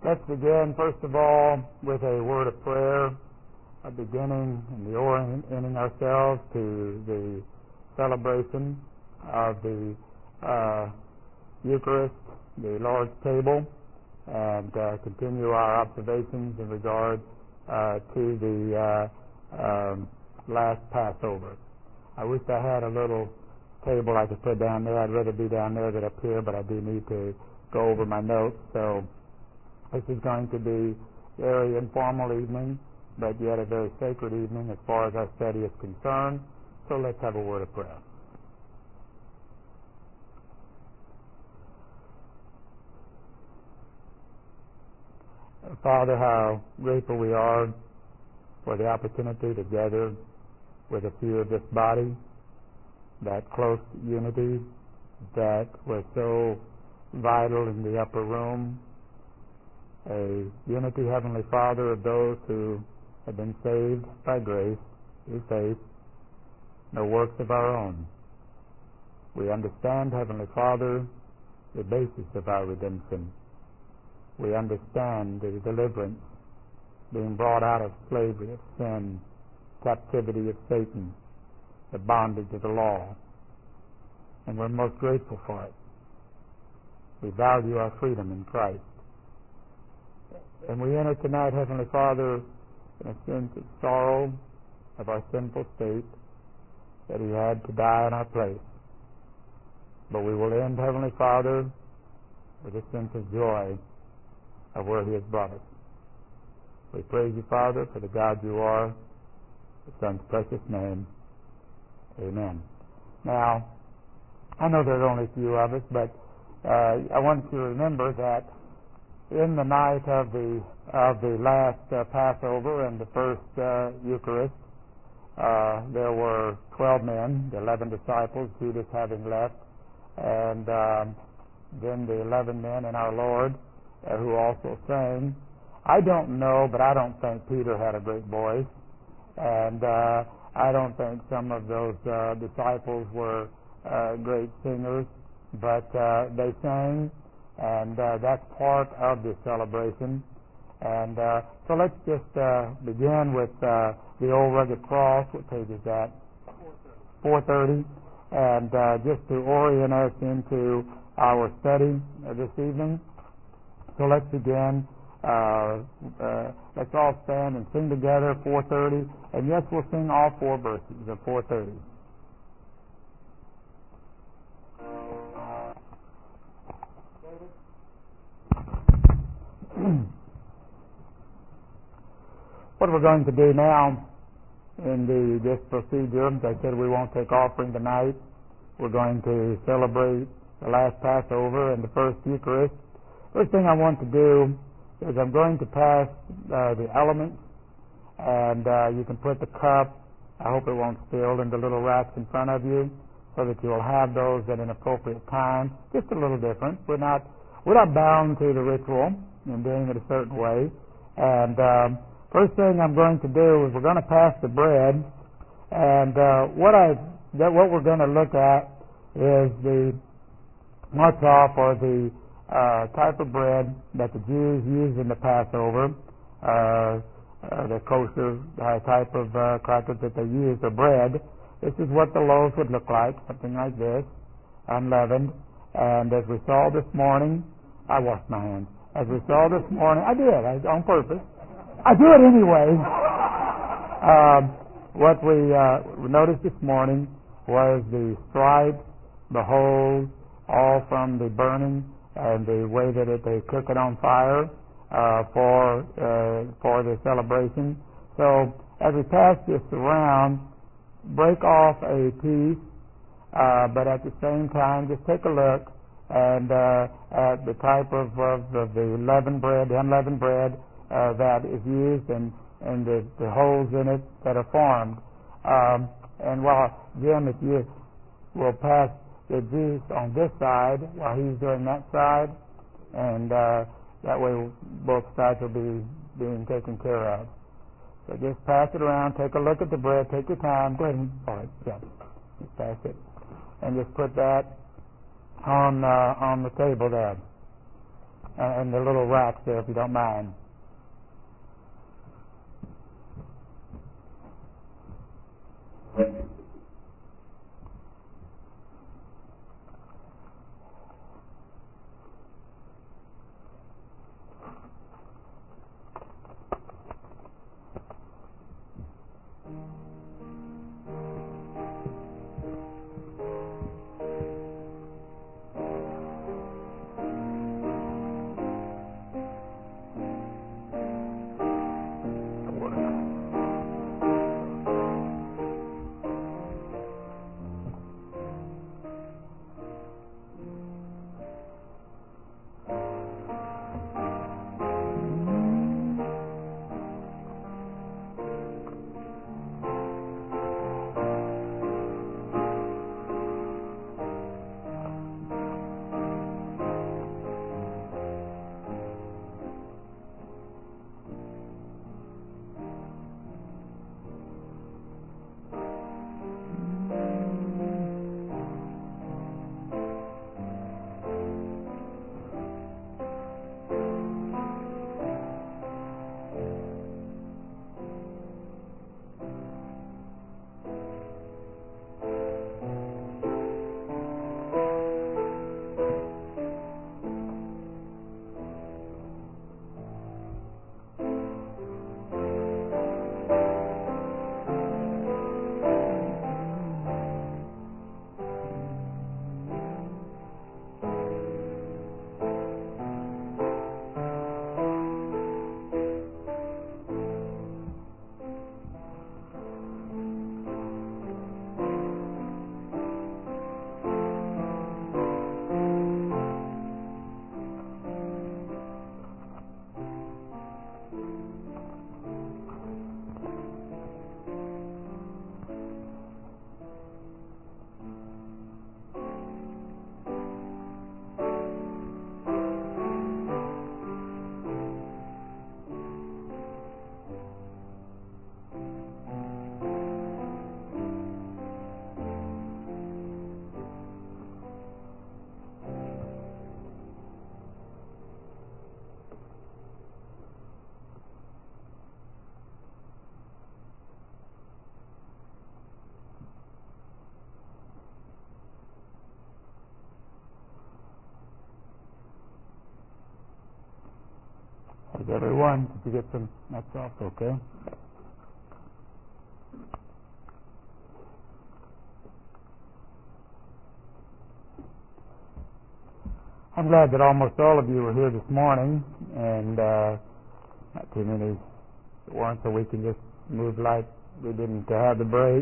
Let's begin, first of all, with a word of prayer, a beginning and the orienting ourselves to the celebration of the Eucharist, the Lord's table, and continue our observations in regard to the last Passover. I wish I had a little table I could put down there. I'd rather be down there than up here, but I do need to go over my notes. So this is going to be a very informal evening, but yet a very sacred evening as far as our study is concerned. So let's have a word of prayer. Father, how grateful we are for the opportunity to gather with a few of this body, that close unity that was so vital in the upper room, a unity, Heavenly Father, of those who have been saved by grace through faith, no works of our own. We understand, Heavenly Father, the basis of our redemption. We understand the deliverance, being brought out of slavery of sin, captivity of Satan, the bondage of the law, and we're most grateful for it. We value our freedom in Christ. And we enter tonight, Heavenly Father, in a sense of sorrow of our sinful state, that He had to die in our place. But we will end, Heavenly Father, with a sense of joy of where He has brought us. We praise You, Father, for the God You are, the Son's precious name. Amen. Now, I know there are only a few of us, but I want you to remember that in the night of the last Passover and the first Eucharist, there were 12 men, the 11 disciples, Judas having left, and then the 11 men and our Lord, who also sang. I don't know, but I don't think Peter had a great voice, and I don't think some of those disciples were great singers, but they sang, and that's part of the celebration. And so let's just begin with the old rugged cross. What page is that? 430. And just to orient us into our study this evening. So let's begin. Let's all stand and sing together, 430. And yes, we'll sing all four verses of 430. What we're going to do now in this procedure, as I said, we won't take offering tonight. We're going to celebrate the last Passover and the first Eucharist. First thing I want to do is I'm going to pass the elements, and you can put the cup, I hope it won't spill, in the little racks in front of you, so that you'll have those at an appropriate time. Just a little different. We're not bound to the ritual in doing it a certain way. And first thing I'm going to do is we're going to pass the bread, and what we're going to look at is the matzah, or the type of bread that the Jews used in the Passover, the kosher type of crackers that they used, or bread. This is what the loaves would look like, something like this, unleavened. And as we saw this morning, I washed my hands. As we saw this morning, I did, on purpose. I do it anyway. What we noticed this morning was the stripes, the holes, all from the burning and the way that they cook it on fire for the celebration. So as we pass this around, break off a piece, but at the same time, just take a look and at the type of the leavened bread, the unleavened bread that is used, and the holes in it that are formed. And while Jim, if you will pass the juice on this side while he's doing that side, and that way both sides will be being taken care of. So just pass it around, take a look at the bread, take your time, go ahead and, all right, yeah, just pass it, and just put that on the table there. and the little racks there, if you don't mind. Has everyone, did you get some, that's also okay? I'm glad that almost all of you were here this morning, and not too many weren't, so we can just move like we didn't have the break.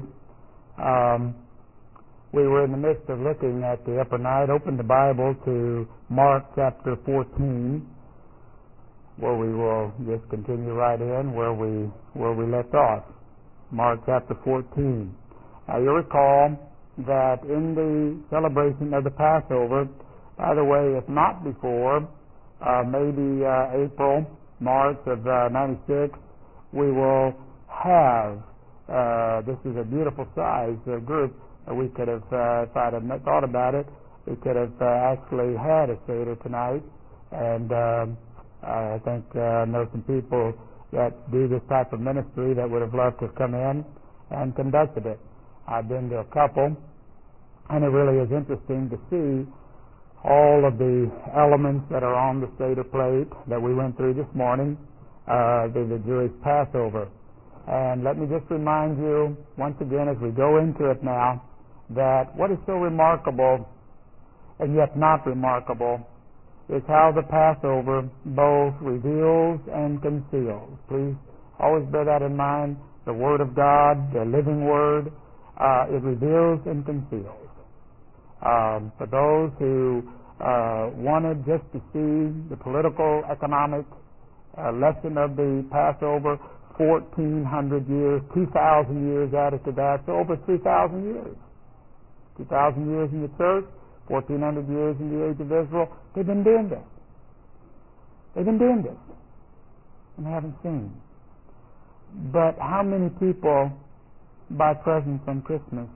We were in the midst of looking at the upper night. Open the Bible to Mark chapter 14, where we will just continue right in where we left off. Mark chapter 14. Now you recall that in the celebration of the Passover, by the way, if not before, maybe April, March of 96, we will have, this is a beautiful size group. We could have, if I'd have thought about it, we could have actually had a Seder tonight. And I think I know some people that do this type of ministry that would have loved to have come in and conducted it. I've been to a couple, and it really is interesting to see all of the elements that are on the Seder plate that we went through this morning, the Jewish Passover. And let me just remind you once again as we go into it now that what is so remarkable and yet not remarkable is how the Passover both reveals and conceals. Please always bear that in mind. The Word of God, the living Word, it reveals and conceals. For those who wanted just to see the political, economic lesson of the Passover, 1,400 years, 2,000 years added to that, so over 3,000 years. 2,000 years in the church, 1,400 years in the age of Israel. They've been doing this. They've been doing this. And haven't seen. But how many people buy presents on Christmas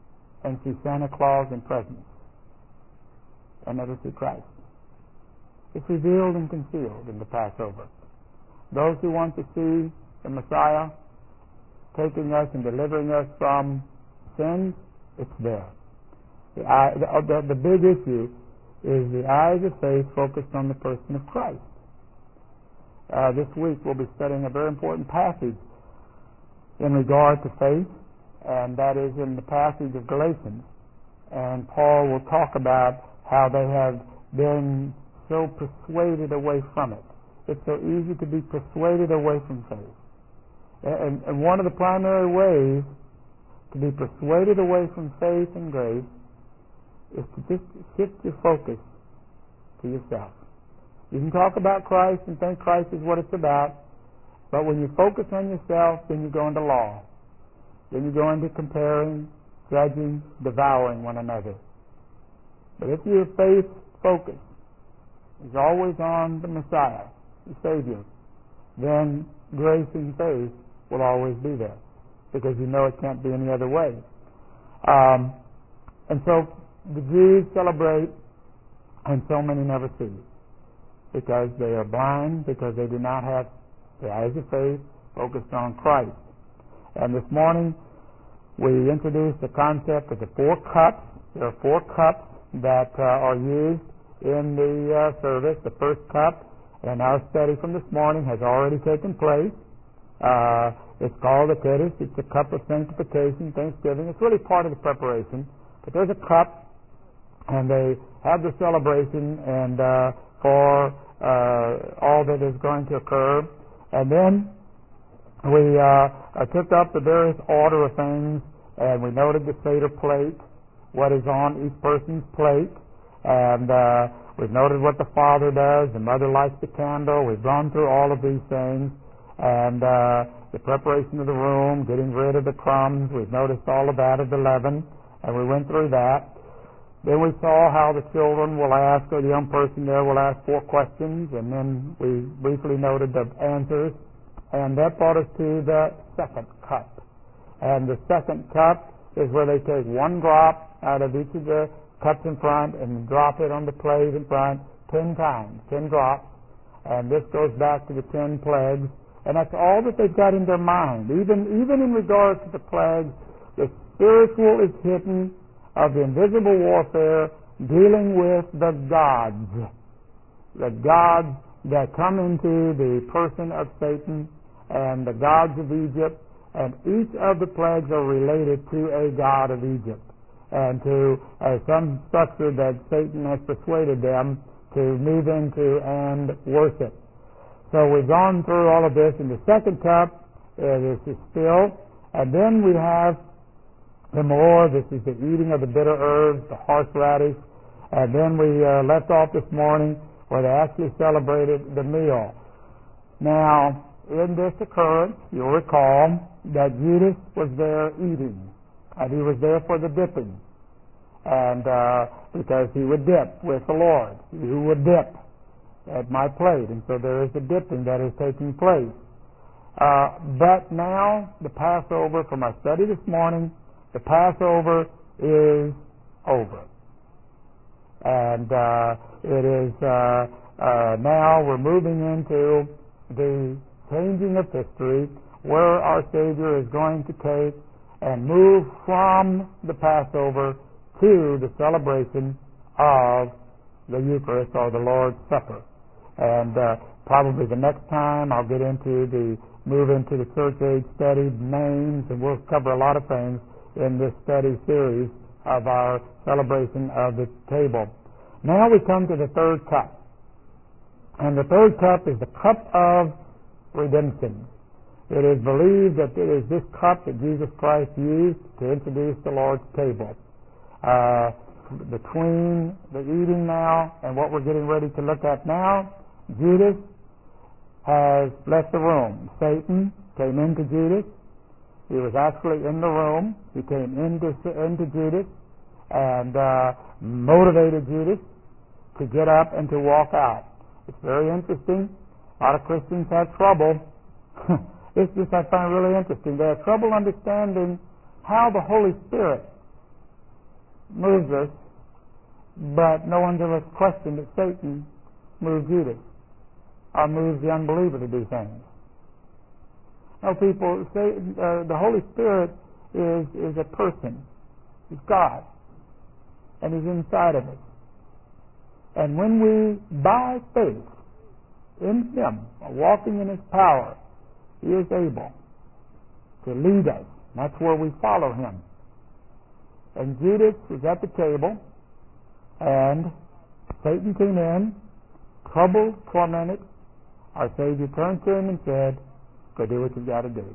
and see Santa Claus and presents and never see Christ? It's revealed and concealed in the Passover. Those who want to see the Messiah taking us and delivering us from sins, it's there. The big issue is the eyes of faith focused on the person of Christ. This week we'll be studying a very important passage in regard to faith, and that is in the passage of Galatians. And Paul will talk about how they have been so persuaded away from it. It's so easy to be persuaded away from faith. And one of the primary ways to be persuaded away from faith and grace is to just shift your focus to yourself. You can talk about Christ and think Christ is what it's about, but when you focus on yourself, then you go into law. Then you go into comparing, judging, devouring one another. But if your faith focus is always on the Messiah, the Savior, then grace and faith will always be there, because you know it can't be any other way. And so the Jews celebrate, and so many never see, because they are blind, because they do not have the eyes of faith focused on Christ. And this morning we introduced the concept of the 4 cups. There are 4 cups that are used in the service. The first cup, and our study from this morning, has already taken place. It's called the Kiddush. It's a cup of sanctification, thanksgiving. It's really part of the preparation. But there's a cup, and they have the celebration and for all that is going to occur. And then we took up the various order of things, and we noted the Seder plate, what is on each person's plate, and we've noted what the father does. The mother lights the candle. We've gone through all of these things, and the preparation of the room, getting rid of the crumbs. We've noticed all of that of the leaven, and we went through that. Then we saw how the children will ask, or the young person there will ask 4 questions, and then we briefly noted the answers, and that brought us to the second cup. And the second cup is where they take 1 drop out of each of the cups in front and drop it on the plate in front 10 times, 10 drops, and this goes back to the 10 plagues, and that's all that they've got in their mind. Even in regard to the plagues, the spiritual is hidden of the invisible warfare dealing with the gods that come into the person of Satan and the gods of Egypt, and each of the plagues are related to a god of Egypt and to some structure that Satan has persuaded them to move into and worship. So we've gone through all of this. In the second cup, this is still, and then we have the more. This is the eating of the bitter herbs, the horseradish, and then we left off this morning where they actually celebrated the meal. Now, in this occurrence, you'll recall that Judas was there eating, and he was there for the dipping, and because he would dip with the Lord. You would dip at my plate, and so there is a dipping that is taking place. But now, the Passover, from our study this morning, the Passover is over. And it is now we're moving into the changing of history, where our Savior is going to take and move from the Passover to the celebration of the Eucharist, or the Lord's Supper. And probably the next time I'll move into the church age study, names, and we'll cover a lot of things in this study series of our celebration of the table. Now we come to the third cup. And the third cup is the cup of redemption. It is believed that it is this cup that Jesus Christ used to introduce the Lord's table. Between the eating now and what we're getting ready to look at now, Judas has left the room. Satan came into Judas. He was actually in the room. He came into Judas and motivated Judas to get up and to walk out. It's very interesting. A lot of Christians have trouble. This I find really interesting. They have trouble understanding how the Holy Spirit moves us, but no one's ever questioned that Satan move Judas or moves the unbeliever to do things. No, people say the Holy Spirit is a person. He's God. And He's inside of us. And when we, by faith, in Him, are walking in His power, He is able to lead us. That's where we follow Him. And Judas was at the table, and Satan came in, troubled, tormented. Our Savior turned to him and said, go do what you've got to do.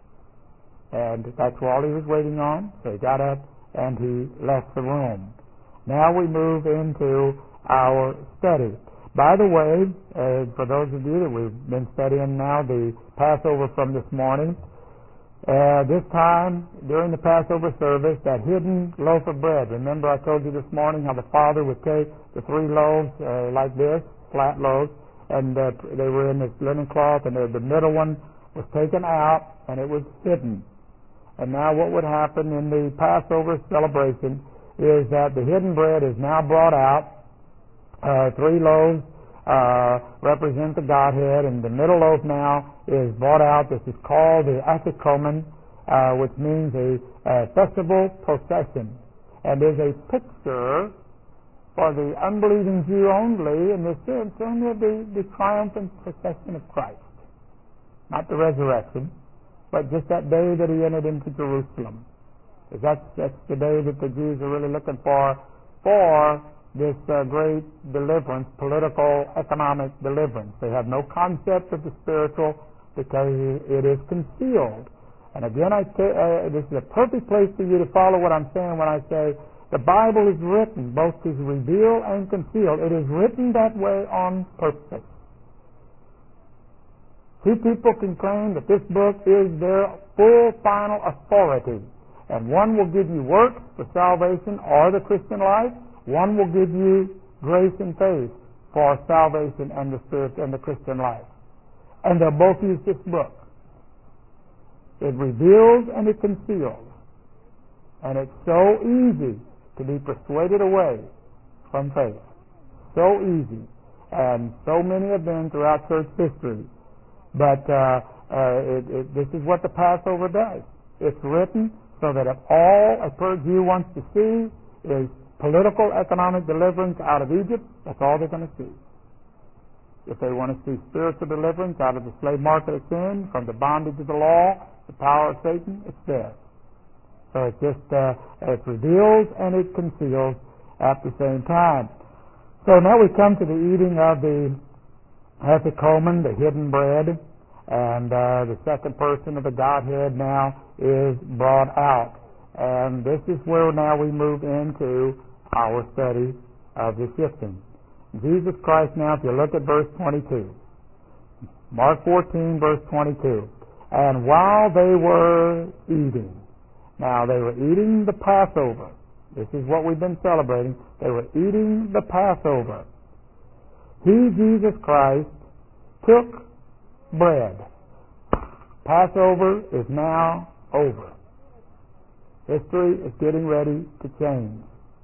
And that's all he was waiting on. So he got up and he left the room. Now we move into our study. By the way, for those of you that we've been studying now the Passover from this morning, this time during the Passover service, that hidden loaf of bread. Remember I told you this morning how the Father would take the 3 loaves like this, flat loaves, and they were in this linen cloth, and the middle one was taken out, and it was hidden. And now what would happen in the Passover celebration is that the hidden bread is now brought out. 3 loaves represent the Godhead, and the middle loaf now is brought out. This is called the Afikomen, which means a festival procession, and is a picture for the unbelieving Jew only, in the sense only of the triumphant procession of Christ. Not the resurrection, but just that day that He entered into Jerusalem. Because that's the day that the Jews are really looking for this great deliverance, political, economic deliverance. They have no concept of the spiritual because it is concealed. And again, this is a perfect place for you to follow what I'm saying when I say the Bible is written both to reveal and conceal. It is written that way on purpose. 2 people can claim that this book is their full, final authority. And one will give you works for salvation or the Christian life. One will give you grace and faith for salvation and the Spirit and the Christian life. And they'll both use this book. It reveals and it conceals. And it's so easy to be persuaded away from faith. So easy. And so many have been throughout church history. But this is what the Passover does. It's written so that if all a Jew wants to see is political, economic deliverance out of Egypt, that's all they're going to see. If they want to see spiritual deliverance out of the slave market of sin, from the bondage of the law, the power of Satan, it's there. So it just it reveals and it conceals at the same time. So now we come to the eating of the Afikomen, the hidden bread, and the second person of the Godhead now is brought out. And this is where now we move into our study of the shifting. Jesus Christ now, if you look at verse 22, Mark 14, verse 22, and while they were eating, now they were eating the Passover. This is what we've been celebrating. They were eating the Passover. He, Jesus Christ, took bread. Passover is now over. History is getting ready to change.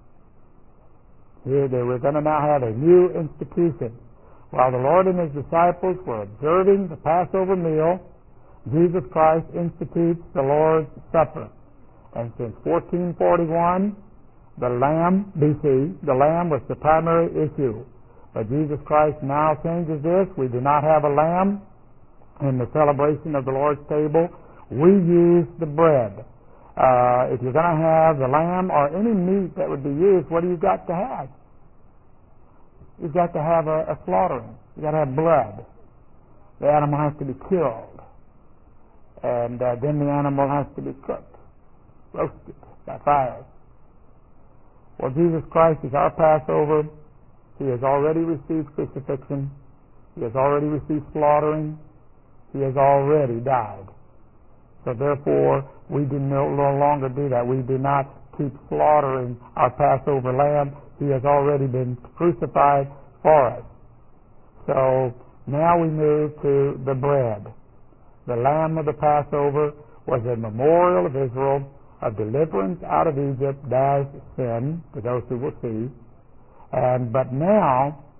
Here they were going to now have a new institution. While the Lord and His disciples were observing the Passover meal, Jesus Christ institutes the Lord's Supper. And since 1441, the Lamb, BC, the Lamb was the primary issue. But Jesus Christ now changes this. We do not have a lamb in the celebration of the Lord's table. We use the bread. If you're going to have the lamb or any meat that would be used, what do you got to have? You've got to have a slaughtering. You've got to have blood. The animal has to be killed. And then the animal has to be cooked, roasted by fire. Well, Jesus Christ is our Passover. He has already received crucifixion. He has already received slaughtering. He has already died. So therefore, we do no longer do that. We do not keep slaughtering our Passover lamb. He has already been crucified for us. So now we move to the bread. The lamb of the Passover was a memorial of Israel of deliverance out of Egypt as sin, to those who will see. But now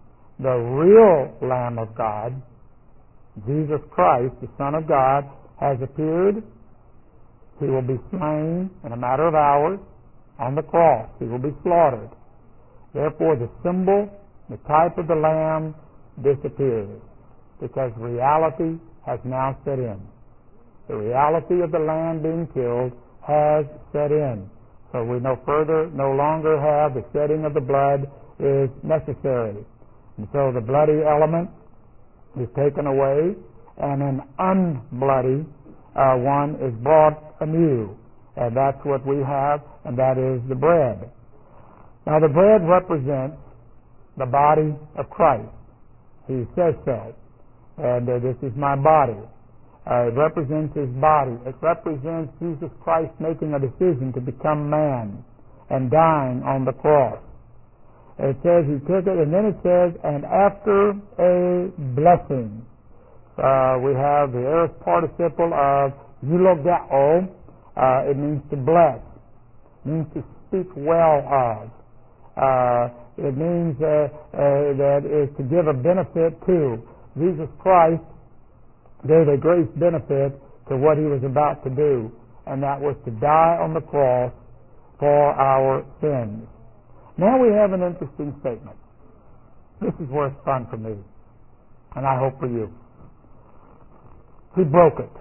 the real Lamb of God, Jesus Christ, the Son of God, has appeared. He will be slain in a matter of hours on the cross. He will be slaughtered. Therefore, the symbol, the type of the Lamb, disappears because reality has now set in. The reality of the Lamb being killed has set in. So we no longer have the shedding of the blood is necessary. And so the bloody element is taken away, and an unbloody one is brought anew. And that's what we have, and that is the bread. Now the bread represents the body of Christ. He says so. And this is my body. It represents His body. It represents Jesus Christ making a decision to become man and dying on the cross. It says He took it, and then it says, and after a blessing. We have the aorist participle of eulogeo. It means to bless. It means to speak well of. It means that is to give a benefit to. Jesus Christ gave a great benefit to what He was about to do, and that was to die on the cross for our sins. Now we have an interesting statement. This is where it's fun for me, and I hope for you. He broke it.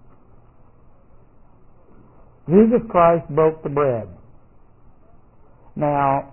Jesus Christ broke the bread. Now,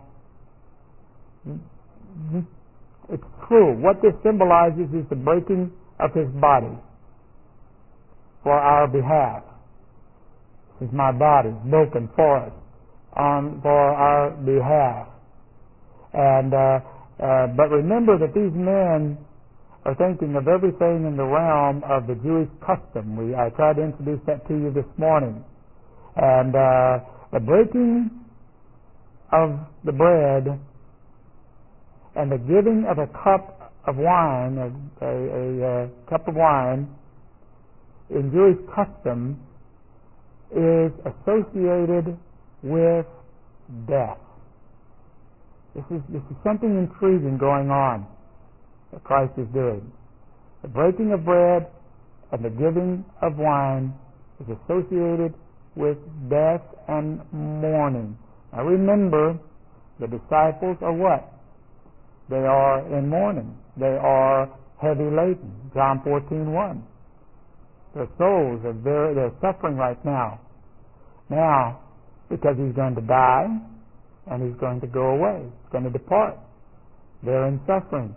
it's true. What this symbolizes is the breaking of His body for our behalf. This is my body broken for us, for our behalf. And but remember that these men are thinking of everything in the realm of the Jewish custom. I tried to introduce that to you this morning. And the breaking of the bread and the giving of a cup of wine, a cup of wine, in Jewish custom is associated with death. This is something intriguing going on that Christ is doing. The breaking of bread and the giving of wine is associated with death and mourning. Now remember, the disciples are what? They are in mourning. They are heavy laden. John 14:1. Their souls they're suffering right now. Now, because He's going to die and He's going to go away. He's going to depart. They're in suffering.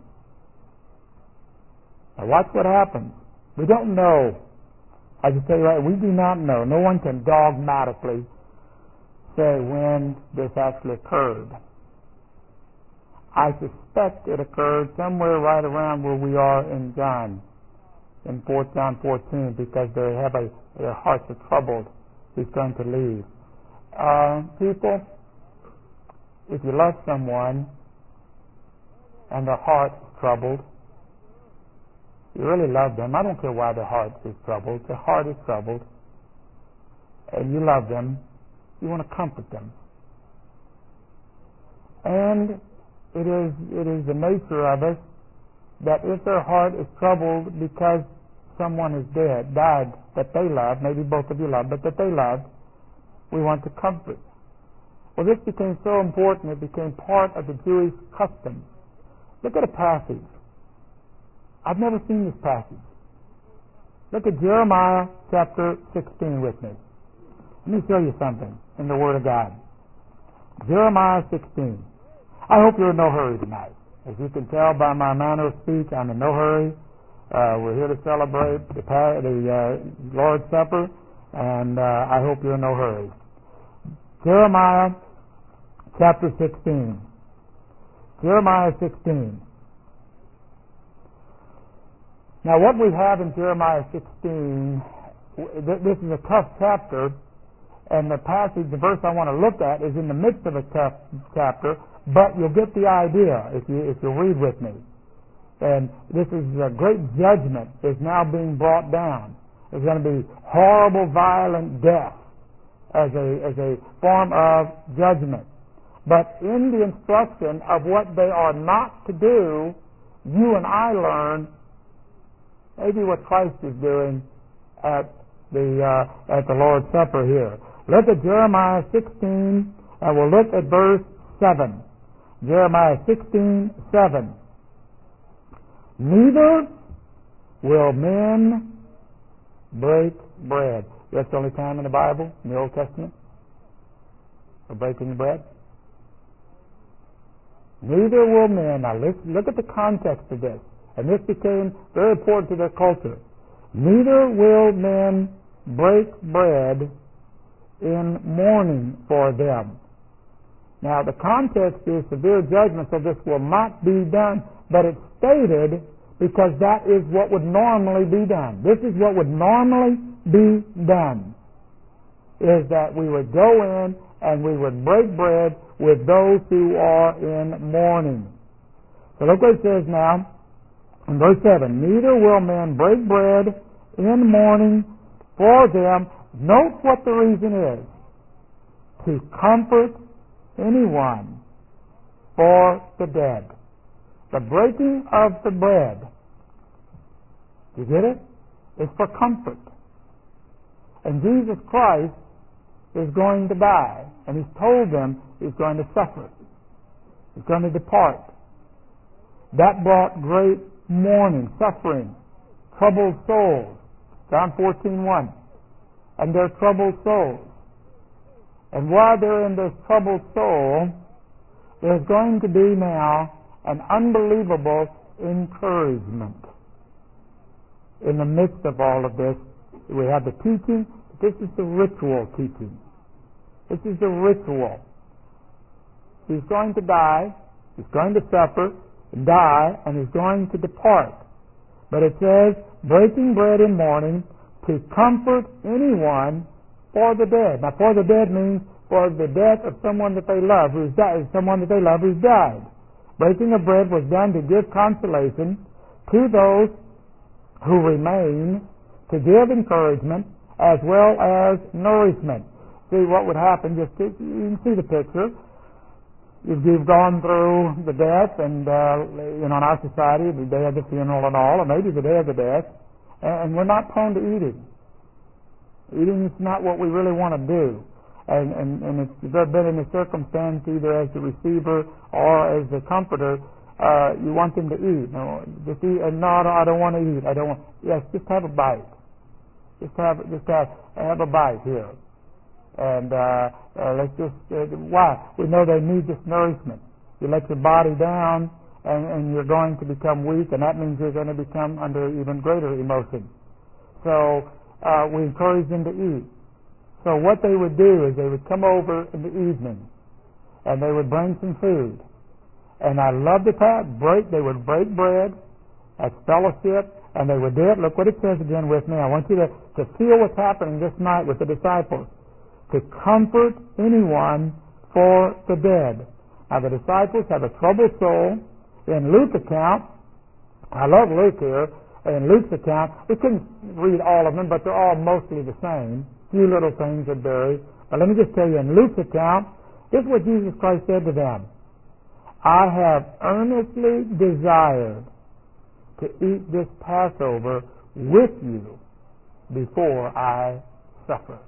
Now watch what happens. We don't know. I just tell you right, we do not know. No one can dogmatically say when this actually occurred. I suspect it occurred somewhere right around where we are in John, in 4 John 14, because their hearts are troubled. He's going to leave. People, if you love someone and their heart is troubled, you really love them. I don't care why their heart is troubled. Their heart is troubled, and you love them. You want to comfort them. And it is the nature of us that if their heart is troubled because someone is died that they love, maybe both of you love, but that they love, we want to comfort. Well, this became so important, it became part of the Jewish custom. Look at a passage. I've never seen this passage. Look at Jeremiah chapter 16 with me. Let me show you something in the Word of God. Jeremiah 16. I hope you're in no hurry tonight. As you can tell by my manner of speech, I'm in no hurry. We're here to celebrate the Lord's Supper, and I hope you're in no hurry. Jeremiah chapter 16. Jeremiah 16. Now what we have in Jeremiah 16, this is a tough chapter, and the passage, the verse I want to look at is in the midst of a tough chapter, but you'll get the idea if you read with me. And this is a great judgment is now being brought down. There's going to be horrible, violent death as a form of judgment. But in the instruction of what they are not to do, you and I learn maybe what Christ is doing at the Lord's Supper here. Look at Jeremiah 16, and we'll look at verse 7. Jeremiah 16:7. Neither will men break bread. That's the only time in the Bible, in the Old Testament, for breaking bread. Neither will men. Now look at the context of this. And this became very important to their culture. Neither will men break bread in mourning for them. Now the context is severe judgment, so this will not be done. But it's stated because that is what would normally be done. This is what would normally be done, is that we would go in and we would break bread with those who are in mourning. So look what it says now in verse 7. Neither will men break bread in mourning for them. Note what the reason is. To comfort anyone for the dead. The breaking of the bread, you get it? Is for comfort. And Jesus Christ is going to die. And He's told them He's going to suffer. He's going to depart. That brought great mourning, suffering, troubled souls. John 14:1. And their troubled souls. And while they're in this troubled soul, there's going to be now an unbelievable encouragement. In the midst of all of this, we have the teaching. This is the ritual teaching. This is the ritual. He's going to die, He's going to suffer, die, and He's going to depart. But it says, breaking bread in mourning to comfort anyone for the dead. Now, for the dead means for the death of someone that they love who's died, someone that they love who's died. Breaking of bread was done to give consolation to those who remain, to give encouragement as well as nourishment. See what would happen, you can see the picture. You've gone through the death, and in our society, the day of the funeral and all, or maybe the day of the death, and we're not prone to eating. Eating is not what we really want to do. And if you've ever been in a circumstance, either as the receiver or as the comforter, you want them to eat. No, just eat. No, I don't want to eat. I don't want. Yes, just have a bite. Just have a bite here. And let's just why? We know they need this nourishment. You let your body down, and you're going to become weak, and that means you're going to become under even greater emotion. So we encourage them to eat. So what they would do is they would come over in the evening, and they would bring some food. And I love the part, they would break bread, that's fellowship, and they would do it. Look what it says again with me. I want you to feel what's happening this night with the disciples. To comfort anyone for the dead. Now the disciples have a troubled soul. In Luke's account, I love Luke here, in Luke's account, we couldn't read all of them, but they're all mostly the same. Few little things that vary. But let me just tell you, in Luke's account, this is what Jesus Christ said to them. I have earnestly desired to eat this Passover with you before I suffer.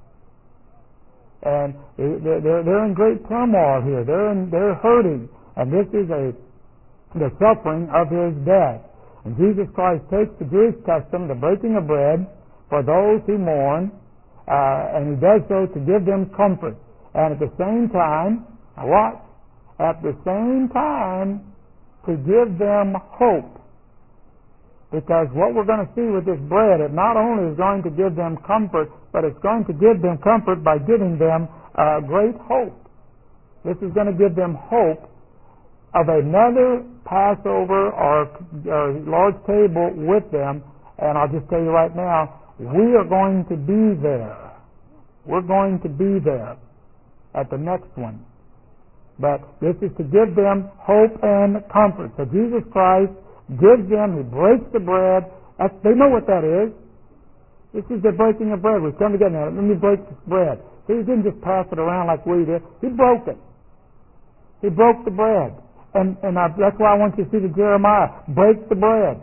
And they're in great turmoil here. They're hurting. And this is the suffering of His death. And Jesus Christ takes the Jewish custom, the breaking of bread, for those who mourn, and He does so to give them comfort. And at the same time, now watch, at the same time, to give them hope. Because what we're going to see with this bread, it not only is going to give them comfort, but it's going to give them comfort by giving them great hope. This is going to give them hope of another Passover or Lord's table with them. And I'll just tell you right now, we are going to be there. We're going to be there at the next one. But this is to give them hope and comfort. So Jesus Christ gives them, He breaks the bread. They know what that is. This is the breaking of bread. We've come together. Now, let me break this bread. So He didn't just pass it around like we did. He broke it. He broke the bread. That's why I want you to see the Jeremiah. Break the bread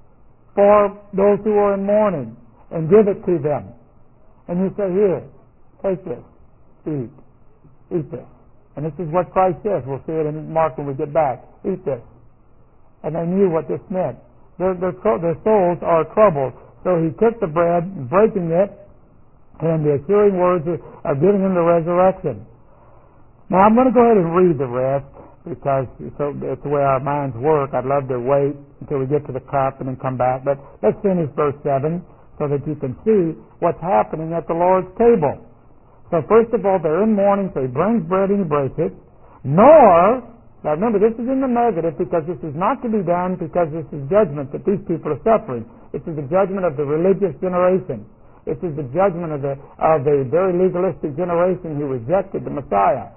for those who are in mourning and give it to them. And you say, here, take this, eat this. And this is what Christ says. We'll see it in Mark when we get back. Eat this. And they knew what this meant. Their souls are troubled. So he took the bread, breaking it, and the assuring words of giving him the resurrection. Now I'm going to go ahead and read the rest because it's the way our minds work. I'd love to wait until we get to the cup and then come back. But let's finish verse 7 so that you can see what's happening at the Lord's table. So first of all, they're in mourning, so he brings bread and he breaks it. Now remember, this is in the negative because this is not to be done because this is judgment that these people are suffering. This is the judgment of the religious generation. This is the judgment of the very legalistic generation who rejected the Messiah.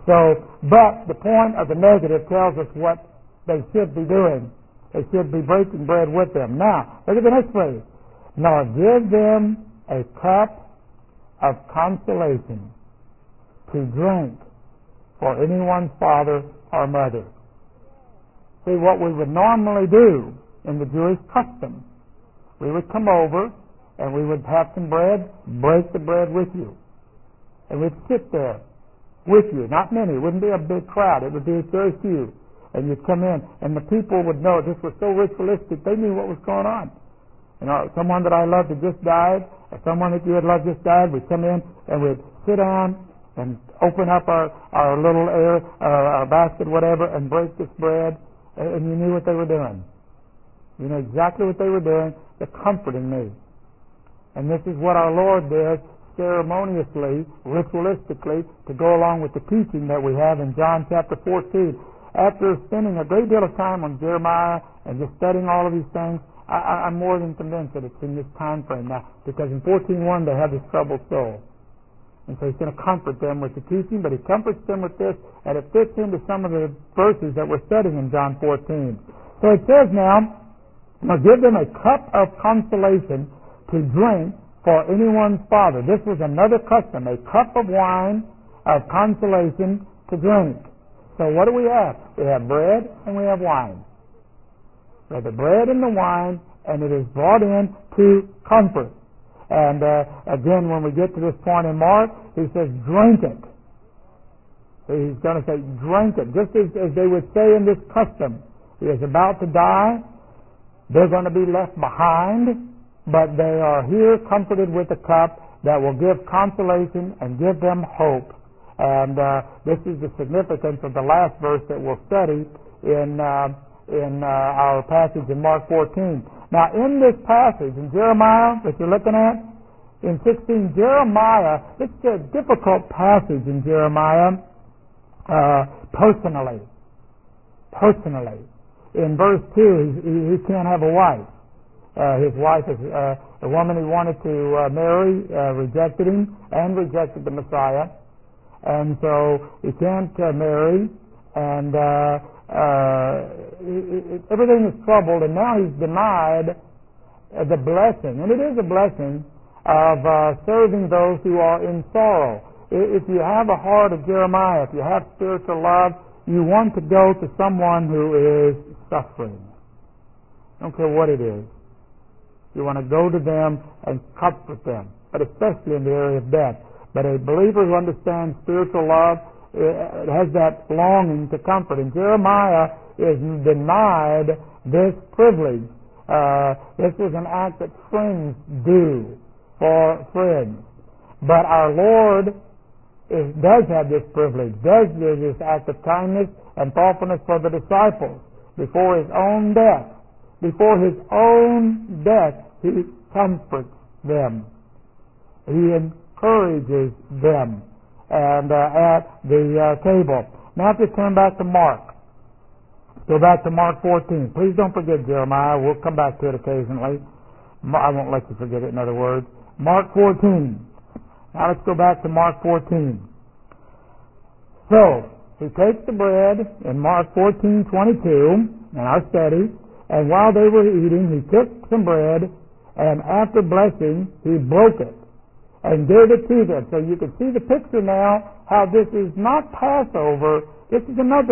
But the point of the negative tells us what they should be doing. They should be breaking bread with them. Now, look at the next phrase. Now give them a cup of consolation to drink for anyone's father or mother. See, what we would normally do in the Jewish custom, we would come over and we would have some bread, break the bread with you. And we'd sit there with you. Not many. It wouldn't be a big crowd. It would be very few. And you'd come in and the people would know this was so ritualistic, they knew what was going on. You know, someone that I loved had just died, or someone that you had loved just died, we'd come in and we'd sit down and open up our little our basket, whatever, and break this bread, and you knew what they were doing. You know exactly what they were doing. They're comforting me. And this is what our Lord did ceremoniously, ritualistically, to go along with the teaching that we have in John chapter 14. After spending a great deal of time on Jeremiah and just studying all of these things, I'm more than convinced that it's in this time frame now, because in 14:1 they have this troubled soul. And so he's going to comfort them with the teaching, but he comforts them with this, and it fits into some of the verses that we're studying in John 14. So it says now give them a cup of consolation to drink for anyone's father. This was another custom, a cup of wine of consolation to drink. So what do we have? We have bread and we have wine. We have the bread and the wine, and it is brought in to comfort. And again, when we get to this point in Mark, he says, drink it. He's going to say, drink it. Just as they would say in this custom. He is about to die. They're going to be left behind, but they are here comforted with a cup that will give consolation and give them hope. And this is the significance of the last verse that we'll study in our passage in Mark 14. Now, in this passage, in Jeremiah, that you're looking at, in 16, Jeremiah, it's a difficult passage in Jeremiah personally. In verse 2, he can't have a wife. His wife is the woman he wanted to marry, rejected him and rejected the Messiah. And so he can't marry, and everything is troubled, and now he's denied the blessing, and it is a blessing of serving those who are in sorrow. If you have a heart of Jeremiah, if you have spiritual love, you want to go to someone who is suffering. I don't care what it is. You want to go to them and comfort them, but especially in the area of death. But a believer who understands spiritual love has that longing to comfort. And Jeremiah is denied this privilege. This was an act that friends do for friends. But our Lord does have this privilege, does do this act of kindness and thoughtfulness for the disciples before his own death. Before his own death, he comforts them. He encourages them. And at the table. Now if you turn back to Mark. Go back to Mark 14. Please don't forget Jeremiah. We'll come back to it occasionally. I won't let you forget it, in other words. Mark 14. Now let's go back to Mark 14. So, he takes the bread in Mark 14:22 in our study, and while they were eating, he took some bread, and after blessing, he broke it and gave it to them. So you can see the picture now, how this is not Passover, this is another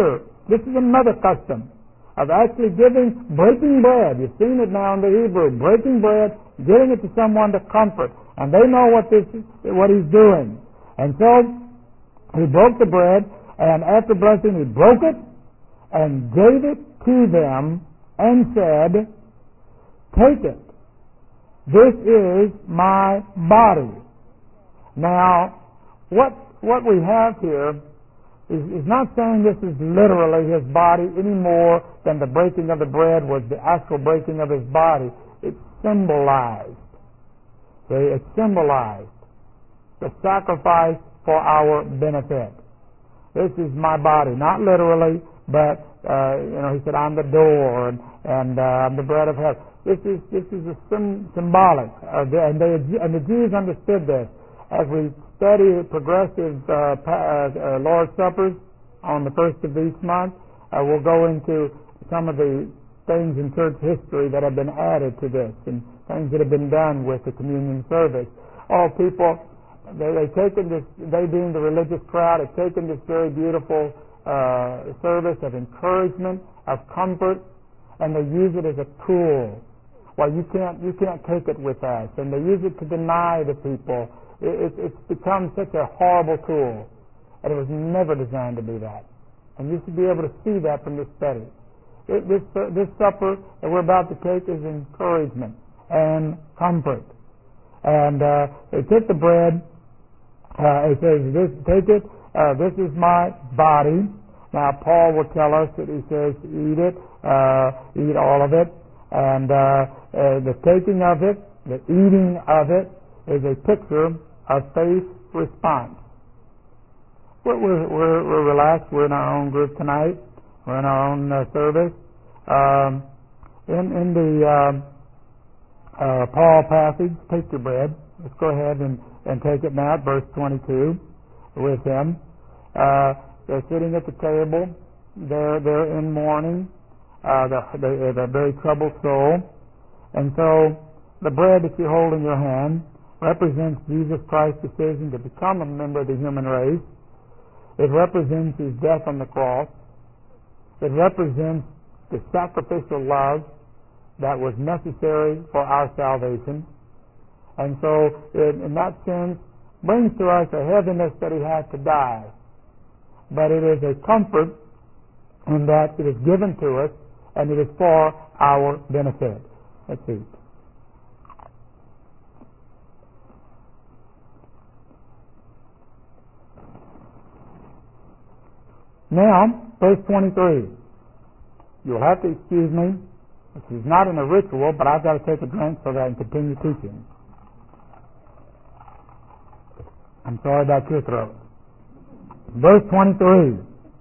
This is another custom of actually breaking bread. You've seen it now in the Hebrew, breaking bread, giving it to someone to comfort. And they know what he's doing. And so he broke the bread, and after blessing, he broke it and gave it to them and said, "Take it. This is my body." Now, what we have here is not saying this is literally his body any more than the breaking of the bread was the actual breaking of his body. It's symbolized. See, it symbolized the sacrifice for our benefit. This is my body, not literally, but he said, "I'm the door and I'm the bread of heaven." This is a symbolic, and the Jews understood this. As we study progressive Lord's Suppers on the first of each month, we'll go into some of the things in church history that have been added to this and things that have been done with the communion service. All people, they've taken this, they being the religious crowd, have taken this very beautiful service of encouragement, of comfort, and they use it as a tool. Well, you can't take it with us, and they use it to deny the people. It's become such a horrible tool, and it was never designed to be that. And you should be able to see that from this study. This supper that we're about to take is encouragement and comfort. And they took the bread. It says, "Take it. This is my body." Now, Paul will tell us that he says, "Eat it, eat all of it." And the taking of it, the eating of it, is a picture of faith response. We're relaxed. We're in our own group tonight. We're in our own service. In the Paul passage, take your bread. Let's go ahead and take it now, verse 22, with him. They're sitting at the table. They're in mourning. They're a very troubled soul. And so the bread that you hold in your hand represents Jesus Christ's decision to become a member of the human race. It represents his death on the cross. It represents the sacrificial love that was necessary for our salvation. And so, in that sense, brings to us a heaviness that he had to die. But it is a comfort in that it is given to us, and it is for our benefit. Let's see. Now, verse 23. You'll have to excuse me. This is not in a ritual, but I've got to take a drink so that I can continue teaching. I'm sorry about your throat. Verse 23.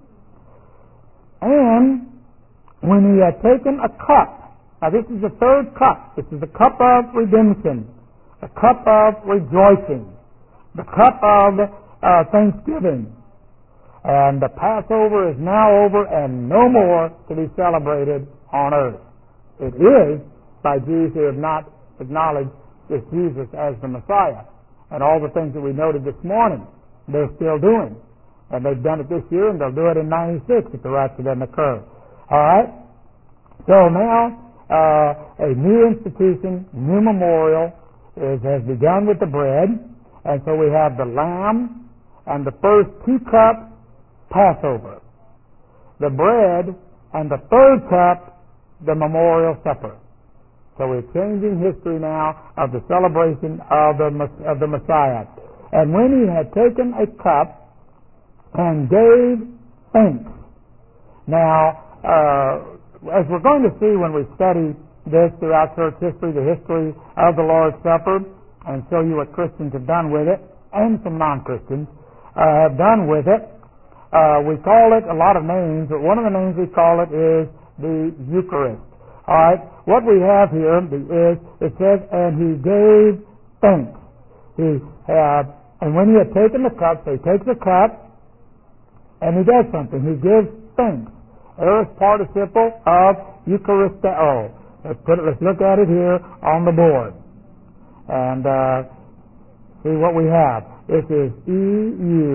"And when he had taken a cup," now this is the third cup. This is the cup of redemption, the cup of rejoicing, the cup of thanksgiving. And the Passover is now over and no more to be celebrated on earth. It is by Jews who have not acknowledged this Jesus as the Messiah. And all the things that we noted this morning, they're still doing. And they've done it this year, and they'll do it in 96 if the rapture doesn't occur. All right? So now, a new institution, new memorial, has begun with the bread. And so we have the lamb and the first 2 cups, Passover. The bread and the third cup, the memorial supper. So we're changing history now of the celebration of the Messiah. "And when he had taken a cup and gave thanks." Now, as we're going to see when we study this throughout church history, the history of the Lord's Supper, and show you what Christians have done with it, and some non-Christians have done with it, we call it a lot of names, but one of the names we call it is the Eucharist. All right, what we have here is, it says, "And he gave thanks." And when he had taken the cup, so he takes the cup, and he does something. He gives thanks. Aorist participle of Eucharisteo. Let's look at it here on the board. And see what we have. This is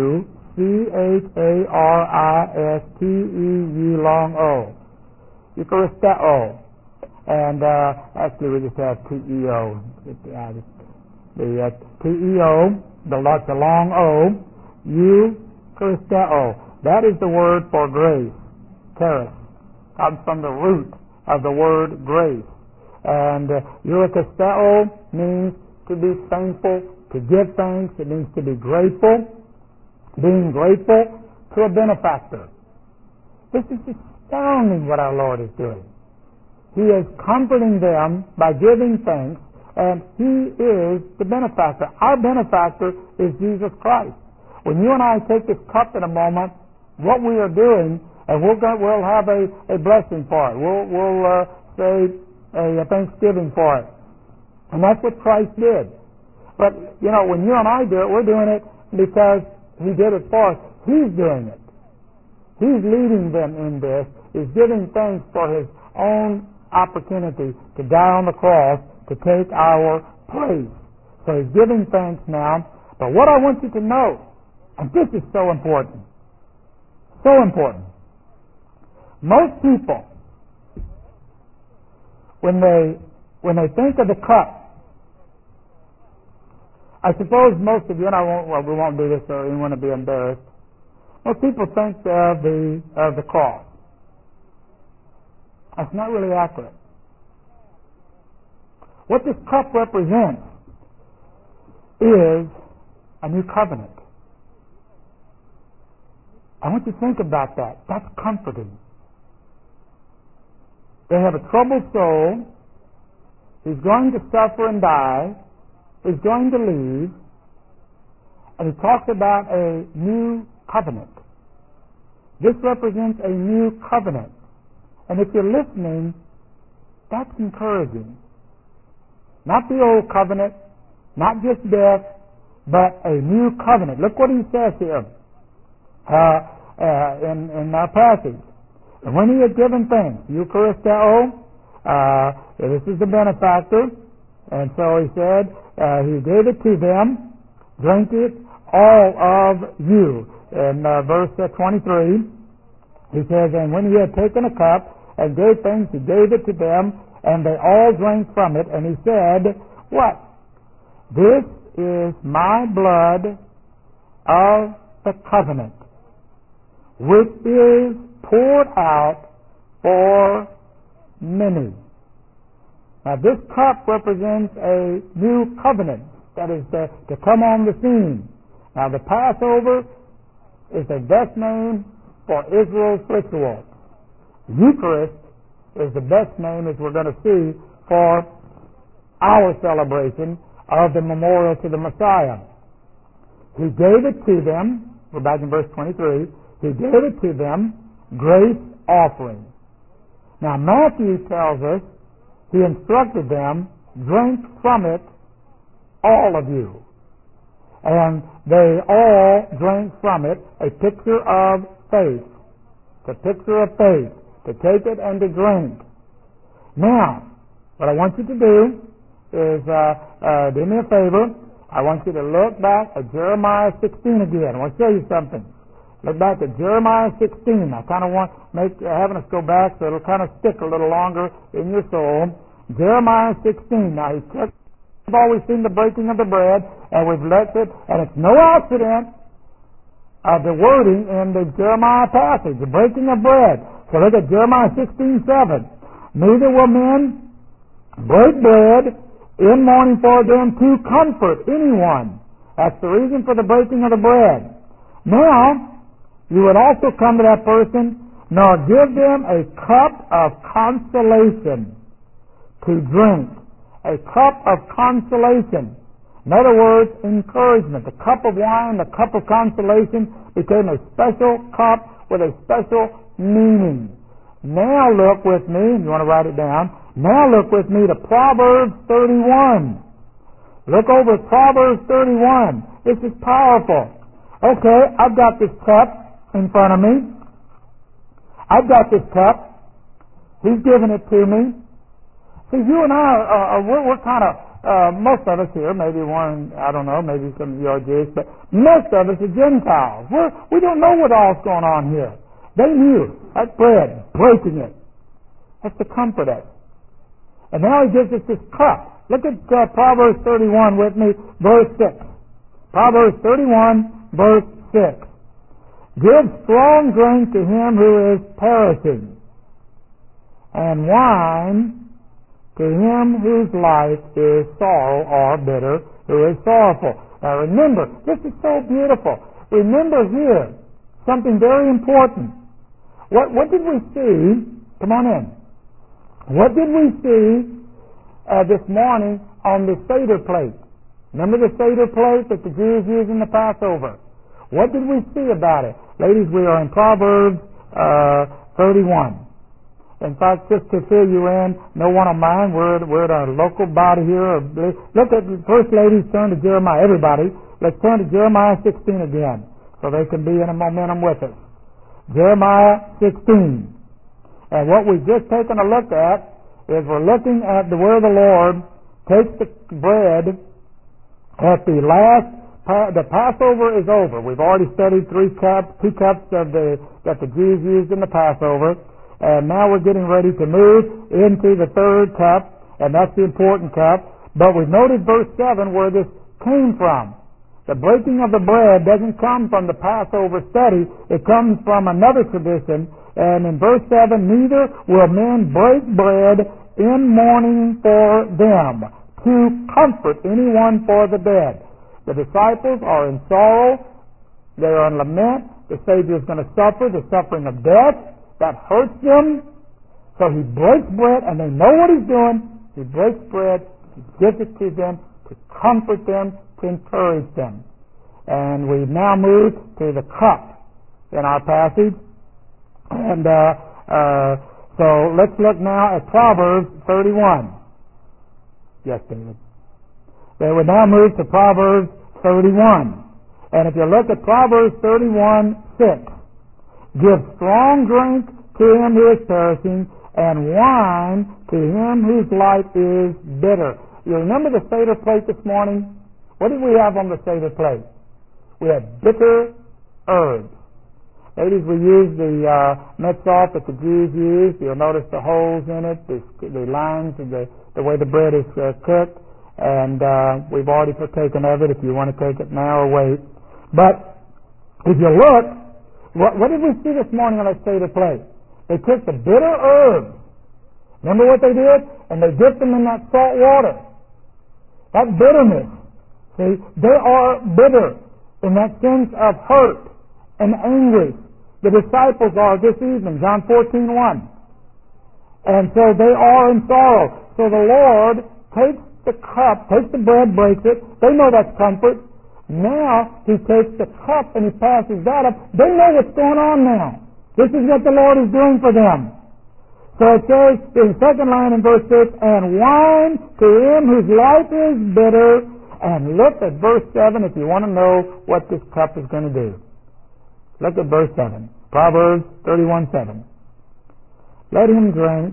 Charisteu, long O. Eucharisteo. And actually we just have T-E-O. The T-E-O, that's the long O, Eucharisteo. That is the word for grace. Charis. Comes from the root of the word grace. And Eucharisteo means to be thankful, to give thanks. It means to be grateful, being grateful to a benefactor. This is astounding what our Lord is doing. He is comforting them by giving thanks, and He is the benefactor. Our benefactor is Jesus Christ. When you and I take this cup in a moment, what we are doing, and we'll have a blessing for it. We'll say a thanksgiving for it. And that's what Christ did. But, when you and I do it, we're doing it because He did it for us. He's doing it. He's leading them in this. He's giving thanks for His own opportunity to die on the cross to take our place. So He's giving thanks now. But what I want you to know, and this is so important, most people, when they think of the cup, I suppose most of you, and we won't do this so you want to be embarrassed. Most people think of the cross. That's not really accurate. What this cup represents is a new covenant. I want you to think about that. That's comforting. They have a troubled soul. He's going to suffer and die. He's going to leave. And he talks about a new covenant. This represents a new covenant. And if you're listening, that's encouraging. Not the old covenant, not just death, but a new covenant. Look what he says here in our passage. And when he had given thanks, Eucharisteo, this is the benefactor, and so he said, he gave it to them, drink it, all of you. In verse 23, he says, and when he had taken a cup and gave thanks, he gave it to them, and they all drank from it. And he said, what? This is my blood of the covenant, which is poured out for many. Now this cup represents a new covenant that is to come on the scene. Now the Passover is the best name for Israel's ritual. Eucharist is the best name, as we're going to see, for our celebration of the memorial to the Messiah. He gave it to them, we're back in verse 23, he gave it to them, grace offering. Now Matthew tells us he instructed them, drink from it, all of you. And they all drank from it, a picture of faith. It's a picture of faith, to take it and to drink. Now, what I want you to do is, do me a favor. I want you to look back at Jeremiah 16 again. I want to show you something. Look back at Jeremiah 16. I kind of want having us go back so it'll kind of stick a little longer in your soul. Jeremiah 16. Now, we've always seen the breaking of the bread, and we've looked at, and it's no accident of the wording in the Jeremiah passage, the breaking of bread. So look at Jeremiah 16:7. Neither will men break bread in mourning for them to comfort anyone. That's the reason for the breaking of the bread. Now, you would also come to that person, nor give them a cup of consolation to drink. A cup of consolation. In other words, encouragement. The cup of wine, the cup of consolation became a special cup with a special meaning. Now look with me, if you want to write it down, now look with me to Proverbs 31. Look over at Proverbs 31. This is powerful. Okay, I've got this cup in front of me. I've got this cup. He's given it to me. See, you and I we're kind of most of us here, maybe one, I don't know, maybe some of you are Jewish, but most of us are Gentiles. We don't know what all's going on here. They knew that bread, breaking it. That's to comfort us. And now he gives us this cup. Look at Proverbs 31 with me, verse 6. Proverbs 31, verse 6. Give strong drink to him who is perishing, and wine to him whose life is sorrow or bitter, who is sorrowful. Now remember, this is so beautiful. Remember here something very important. What did we see? Come on in. What did we see this morning on the Seder plate? Remember the Seder plate that the Jews used in the Passover? What did we see about it? Ladies, we are in Proverbs 31. In fact, just to fill you in, no one of mine, we're at a local body here. Look at, first ladies, turn to Jeremiah. Everybody, let's turn to Jeremiah 16 again so they can be in a momentum with us. Jeremiah 16. And what we've just taken a look at is we're looking at the word of the Lord takes the bread at the last. The Passover is over. We've already studied 2 cups that the Jews used in the Passover, and now we're getting ready to move into the third cup, and that's the important cup. But we've noted verse 7 where this came from. The breaking of the bread doesn't come from the Passover study. It comes from another tradition. And in verse 7, neither will men break bread in mourning for them, to comfort anyone for the dead. The disciples are in sorrow. They are in lament. The Savior is going to suffer the suffering of death. That hurts them. So he breaks bread, and they know what he's doing. He breaks bread. He gives it to them to comfort them, to encourage them. And we now move to the cup in our passage. And so let's look now at Proverbs 31. Yes, David. They would now move to Proverbs 31. And if you look at Proverbs 31, 6, give strong drink to him who is perishing, and wine to him whose life is bitter. You remember the Seder plate this morning? What did we have on the Seder plate? We had bitter herbs. Ladies, we use the mitzvah that the Jews used. You'll notice the holes in it, the lines, and the way the bread is cooked. And we've already partaken of it if you want to take it now or wait. But if you look, what did we see this morning on that Seder plate? They took the bitter herbs. Remember what they did? And they dipped them in that salt water. That bitterness. See, they are bitter in that sense of hurt and anguish. The disciples are this evening, John 14:1. And so they are in sorrow. So the Lord takes the cup, takes the bread, breaks it. They know that's comfort. Now he takes the cup and he passes that up. They know what's going on now. This is what the Lord is doing for them. So it says in the second line in verse 6, and wine to him whose life is bitter. And look at verse 7 if you want to know what this cup is going to do. Look at verse 7. Proverbs 31:7. Let him drink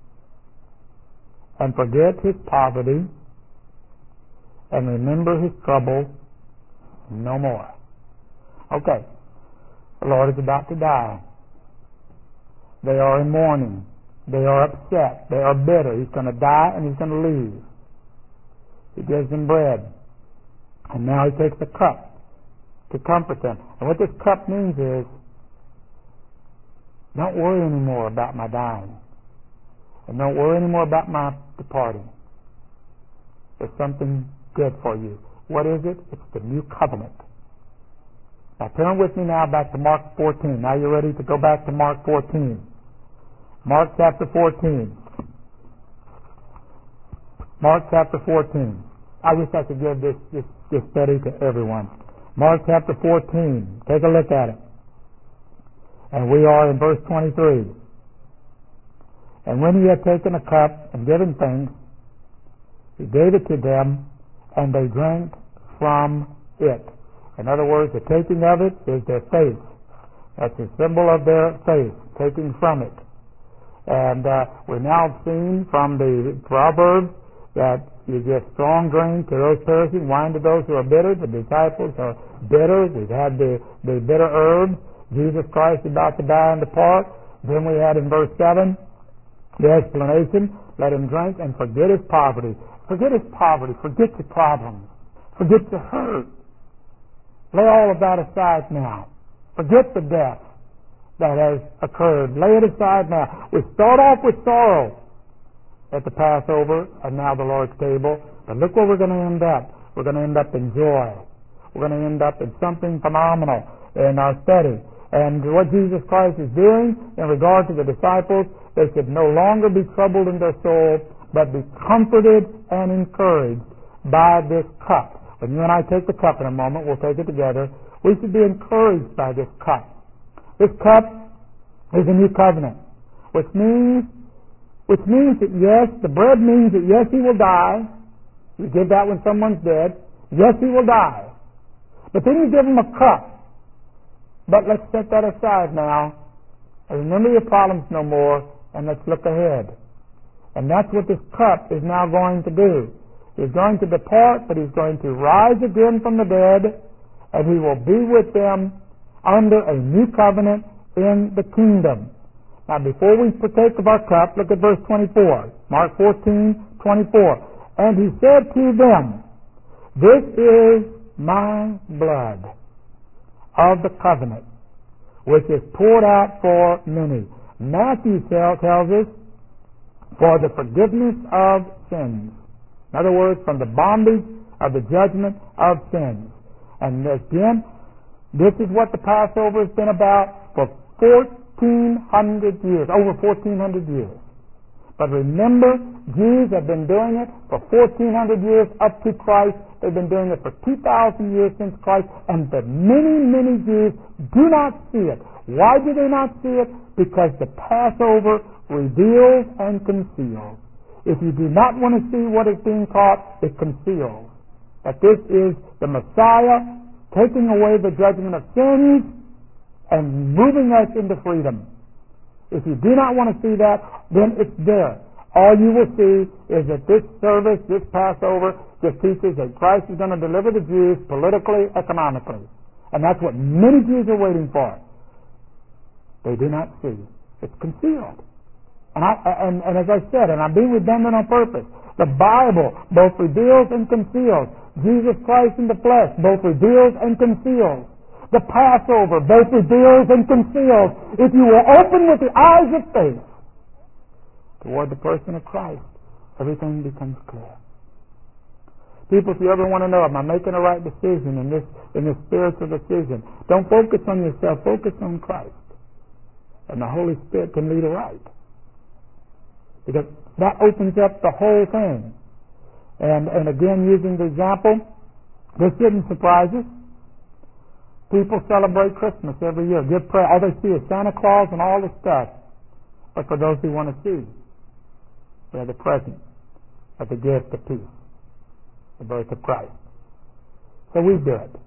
and forget his poverty and remember his trouble no more. Okay. The Lord is about to die. They are in mourning. They are upset. They are bitter. He's going to die and he's going to leave. He gives them bread. And now he takes a cup to comfort them. And what this cup means is, don't worry anymore about my dying. And don't worry anymore about my departing. There's something good for you. What is it? It's the new covenant. Now turn with me now back to Mark 14. Now you're ready to go back to Mark 14. Mark chapter 14. Mark chapter 14. I wish I could give this study to everyone. Mark chapter 14. Take a look at it. And we are in verse 23. And when he had taken a cup and given thanks, he gave it to them, and they drank from it. In other words, the taking of it is their faith. That's a symbol of their faith, taking from it. And we're now seen from the Proverbs that you give strong drink to those perishing, wine to those who are bitter. The disciples are bitter. We've had the bitter herbs. Jesus Christ is about to die and depart. Then we had in verse 7 the explanation, let him drink and forget his poverty. Forget his poverty. Forget your problems. Forget your hurt. Lay all of that aside now. Forget the death that has occurred. Lay it aside now. We start off with sorrow at the Passover and now the Lord's table. But look where we're going to end up. We're going to end up in joy. We're going to end up in something phenomenal in our study. And what Jesus Christ is doing in regard to the disciples, they should no longer be troubled in their soul, but be comforted and encouraged by this cup. When you and I take the cup in a moment, we'll take it together. We should be encouraged by this cup. This cup is a new covenant, which means that yes, the bread means that yes, he will die. You give that when someone's dead. Yes, he will die. But then you give him a cup. But let's set that aside now. And remember your problems no more, and let's look ahead. And that's what this cup is now going to do. He's going to depart, but he's going to rise again from the dead, and he will be with them under a new covenant in the kingdom. Now, before we partake of our cup, look at verse 24. Mark 14:24. And he said to them, this is my blood of the covenant, which is poured out for many. Matthew tells us, for the forgiveness of sins. In other words, from the bondage of the judgment of sins. And again, this is what the Passover has been about for 1,400 years, over 1,400 years. But remember, Jews have been doing it for 1,400 years up to Christ. They've been doing it for 2,000 years since Christ, and the many, many Jews do not see it. Why do they not see it? Because the Passover reveals and conceals. If you do not want to see what is being taught, it conceals. That this is the Messiah taking away the judgment of sins and moving us into freedom. If you do not want to see that, then it's there. All you will see is that this service, this Passover, just teaches that Christ is going to deliver the Jews politically, economically. And that's what many Jews are waiting for. They do not see. It's concealed. And as I said, and I'm being redundant on purpose, the Bible both reveals and conceals. Jesus Christ in the flesh both reveals and conceals. The Passover both reveals and conceals. If you will open with the eyes of faith toward the person of Christ, everything becomes clear. People, if you ever want to know, am I making the right decision in this spiritual decision? Don't focus on yourself, focus on Christ. And the Holy Spirit can lead aright. Because that opens up the whole thing. And again, using the example, this didn't surprise us. People celebrate Christmas every year, give prayer. All they see is Santa Claus and all this stuff. But for those who want to see, they're the present of the gift of peace, the birth of Christ. So we do it.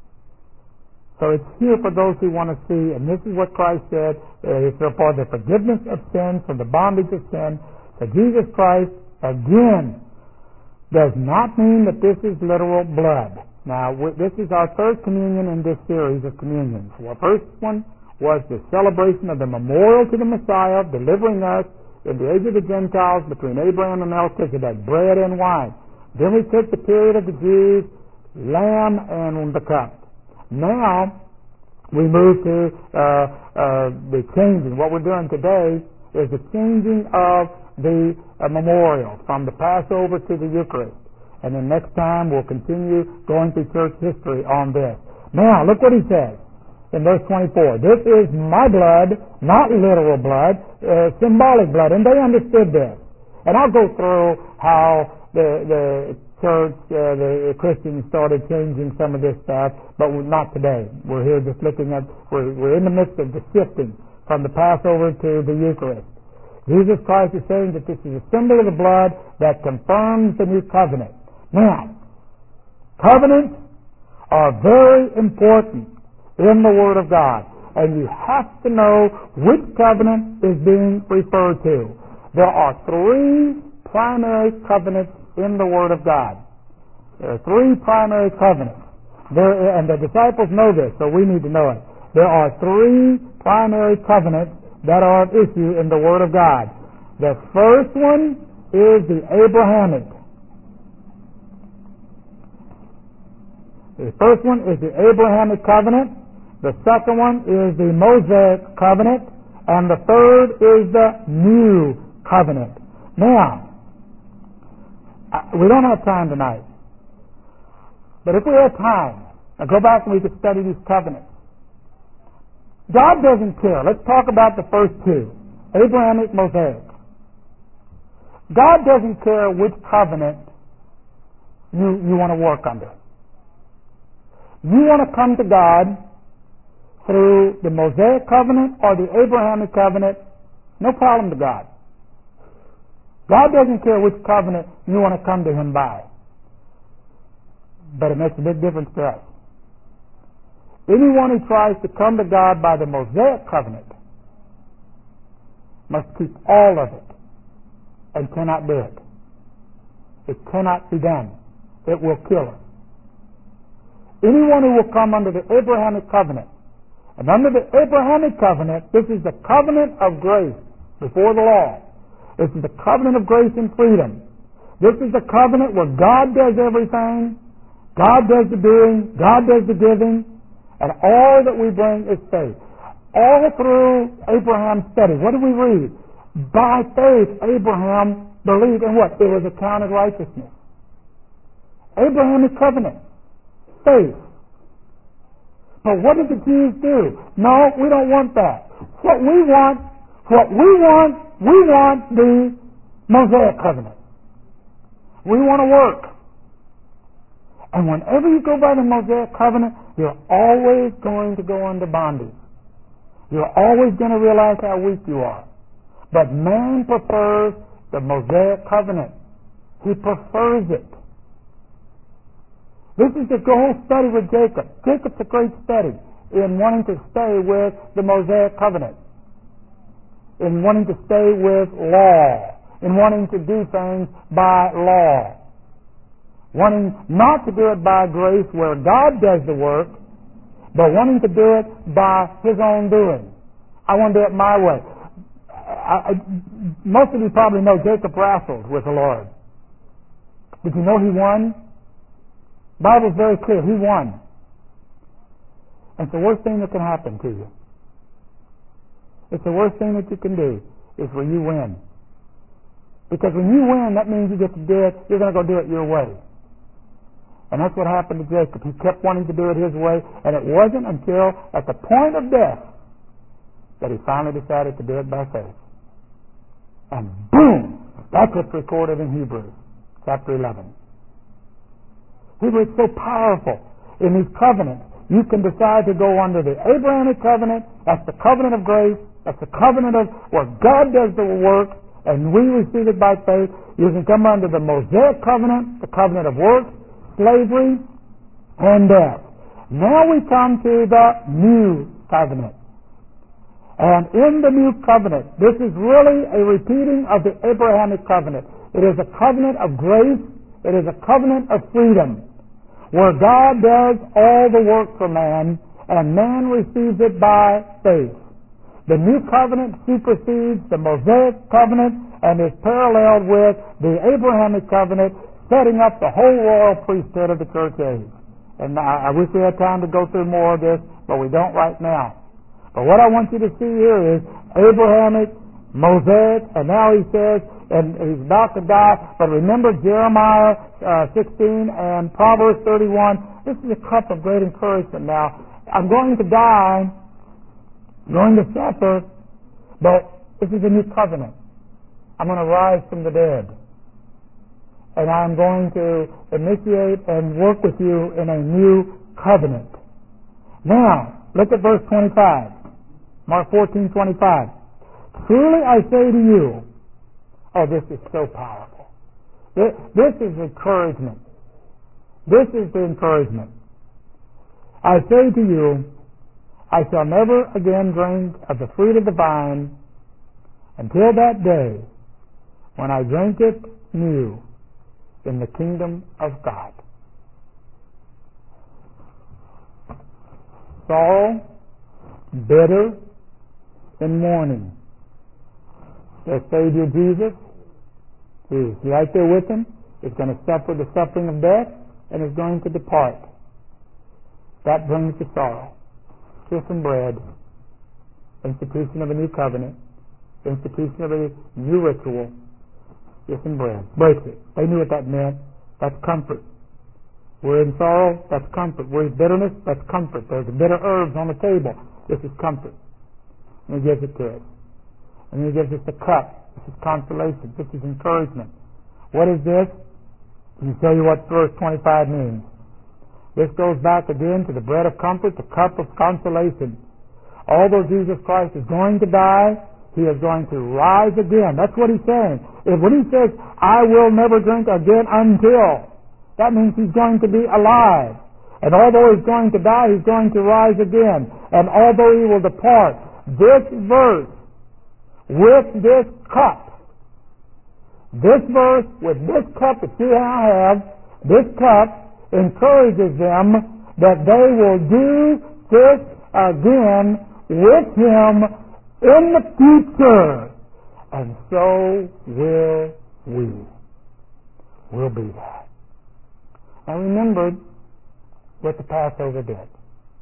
So it's here for those who want to see, and this is what Christ said, for the forgiveness of sins, from the bondage of sin. So Jesus Christ, again, does not mean that this is literal blood. Now, this is our third communion in this series of communions. The first one was the celebration of the memorial to the Messiah, delivering us in the age of the Gentiles between Abraham and Melchizedek, bread and wine. Then we took the period of the Jews, lamb and the cup. Now, we move to the changing. What we're doing today is the changing of the memorial from the Passover to the Eucharist. And then next time we'll continue going through church history on this. Now, look what he says in verse 24. This is my blood, not literal blood, symbolic blood. And they understood this. And I'll go through how the church, the Christians started changing some of this stuff, but not today. We're here just looking at, we're in the midst of the shifting from the Passover to the Eucharist. Jesus Christ is saying that this is a symbol of the blood that confirms the new covenant. Now, covenants are very important in the Word of God, and you have to know which covenant is being referred to. There are three primary covenants in the Word of God. There are three primary covenants. And the disciples know this, so we need to know it. There are three primary covenants that are at issue in the Word of God. The first one is the Abrahamic. The first one is the Abrahamic covenant. The second one is the Mosaic covenant. And the third is the New covenant. Now, we don't have time tonight. But if we had time, I'll go back and we could study these covenants. God doesn't care. Let's talk about the first two, Abrahamic, Mosaic. God doesn't care which covenant you want to work under. You want to come to God through the Mosaic covenant or the Abrahamic covenant, no problem to God. God doesn't care which covenant you want to come to Him by. But it makes a big difference to us. Anyone who tries to come to God by the Mosaic covenant must keep all of it and cannot do it. It cannot be done. It will kill us. Anyone who will come under the Abrahamic covenant, and under the Abrahamic covenant, this is the covenant of grace before the law. This is the covenant of grace and freedom. This is the covenant where God does everything. God does the doing. God does the giving. And all that we bring is faith. All through Abraham's study, what do we read? By faith, Abraham believed in what? It was accounted righteousness. Abrahamic covenant. Faith. But what did the Jews do? No, we don't want that. What we want the Mosaic covenant. We want to work. And whenever you go by the Mosaic covenant, you're always going to go under bondage. You're always going to realize how weak you are. But man prefers the Mosaic covenant. He prefers it. This is the whole study with Jacob. Jacob's a great study in wanting to stay with the Mosaic covenant, in wanting to stay with law, in wanting to do things by law, wanting not to do it by grace where God does the work, but wanting to do it by his own doing. I want to do it my way. Most of you probably know Jacob wrestled with the Lord. Did you know he won? The Bible's very clear. He won. And it's the worst thing that can happen to you. It's the worst thing that you can do is when you win. Because when you win, that means you get to do it, you're going to go do it your way. And that's what happened to Jacob. He kept wanting to do it his way, and it wasn't until at the point of death that he finally decided to do it by faith. And boom! That's what's recorded in Hebrews chapter 11. Hebrews is so powerful. In these covenants, you can decide to go under the Abrahamic covenant. That's the covenant of grace. That's the covenant of where God does the work, and we receive it by faith. You can come under the Mosaic covenant, the covenant of works, slavery, and death. Now we come to the New Covenant. And in the New Covenant, this is really a repeating of the Abrahamic covenant. It is a covenant of grace. It is a covenant of freedom, where God does all the work for man, and man receives it by faith. The New Covenant supersedes the Mosaic covenant and is paralleled with the Abrahamic covenant, setting up the whole royal priesthood of the church age. And I wish we had time to go through more of this, but we don't right now. But what I want you to see here is Abrahamic, Mosaic, and now he says, and he's about to die, but remember Jeremiah 16 and Proverbs 31. This is a cup of great encouragement now. I'm going to die, I'm going to suffer, but this is a new covenant. I'm going to rise from the dead. And I'm going to initiate and work with you in a new covenant. Now, look at verse 25. Mark 14:25. Truly I say to you, oh, this is so powerful. This is encouragement. This is the encouragement. I say to you, I shall never again drink of the fruit of the vine until that day when I drink it new in the kingdom of God. Sorrow, bitter, and mourning. Their Savior Jesus is right there with them, is going to suffer the suffering of death, and is going to depart. That brings the sorrow. Kiss and bread, institution of a new covenant, institution of a new ritual, kiss and bread. Break it. They knew what that meant. That's comfort. We're in sorrow, that's comfort. We're in bitterness, that's comfort. There's bitter herbs on the table. This is comfort. And He gives it to us. And He gives us the cup. This is consolation. This is encouragement. What is this? Let me tell you what verse 25 means. This goes back again to the bread of comfort, the cup of consolation. Although Jesus Christ is going to die, He is going to rise again. That's what He's saying. When He says, I will never drink again until, that means He's going to be alive. And although He's going to die, He's going to rise again. And although He will depart, this verse, with this cup, this verse with this cup that you now have, this cup encourages them that they will do this again with Him in the future. And so will we. We'll be there. Now remember what the Passover did.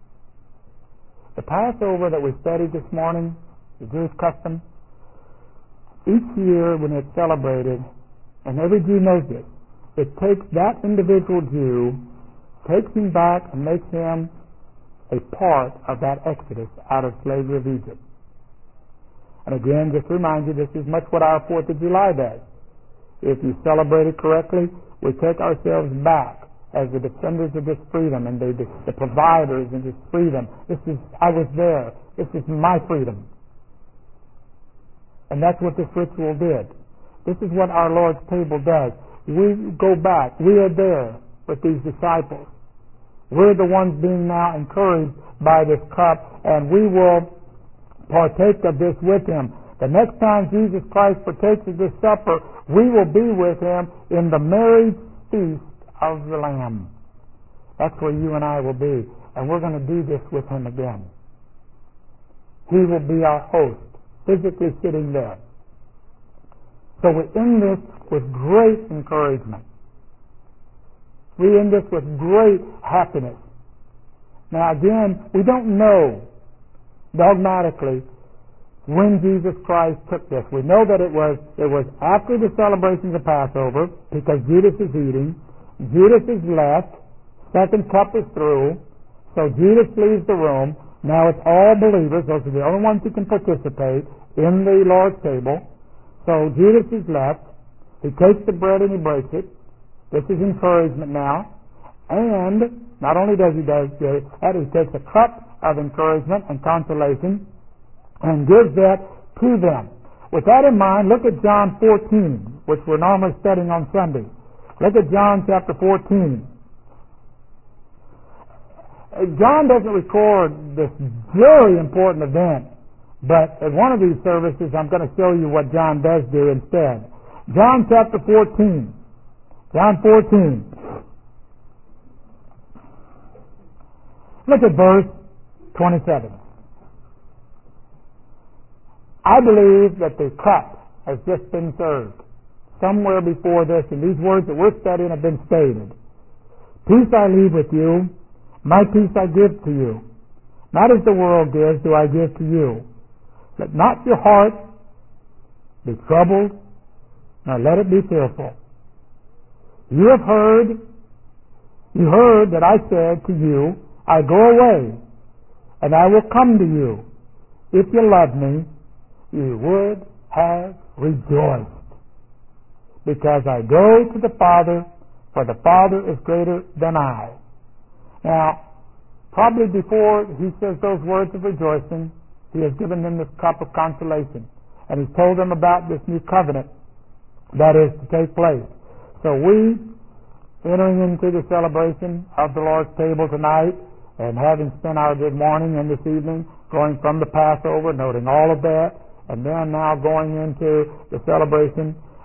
The Passover that we studied this morning, the Jewish custom, each year when it's celebrated, and every Jew knows this, it takes that individual Jew, takes him back and makes him a part of that exodus out of slavery of Egypt. And again, just to remind you, this is much what our 4th of July does. If you celebrate it correctly, we take ourselves back as the defenders of this freedom and the providers of this freedom. I was there. This is my freedom. And that's what this ritual did. This is what our Lord's table does. We go back. We are there with these disciples. We're the ones being now encouraged by this cup, and we will partake of this with Him. The next time Jesus Christ partakes of this supper, we will be with Him in the marriage feast of the Lamb. That's where you and I will be. And we're going to do this with Him again. He will be our host, physically sitting there. So we end this with great encouragement. We end this with great happiness. Now again, we don't know dogmatically when Jesus Christ took this. We know that it was after the celebrations of Passover, because Judas is eating. Judas is left. Second cup is through. So Judas leaves the room. Now it's all believers. Those are the only ones who can participate in the Lord's table. So Judas is left. He takes the bread and he breaks it. This is encouragement now. And not only does he that, he takes a cup of encouragement and consolation and gives that to them. With that in mind, look at John 14, which we're normally studying on Sunday. Look at John chapter 14. John doesn't record this very important event, but at one of these services I'm going to show you what John does do instead. John chapter 14. John 14. Look at verse 27. I believe that the cup has just been served. Somewhere before this, and these words that we're studying have been stated. Peace I leave with you, my peace I give to you. Not as the world gives do I give to you. Let not your heart be troubled, nor let it be fearful. You heard that I said to you, I go away, and I will come to you. If you loved me, you would have rejoiced. Because I go to the Father, for the Father is greater than I. Now, probably before he says those words of rejoicing, he has given them this cup of consolation. And he's told them about this new covenant that is to take place. So we, entering into the celebration of the Lord's table tonight, and having spent our good morning and this evening going from the Passover, noting all of that, and then now going into the celebration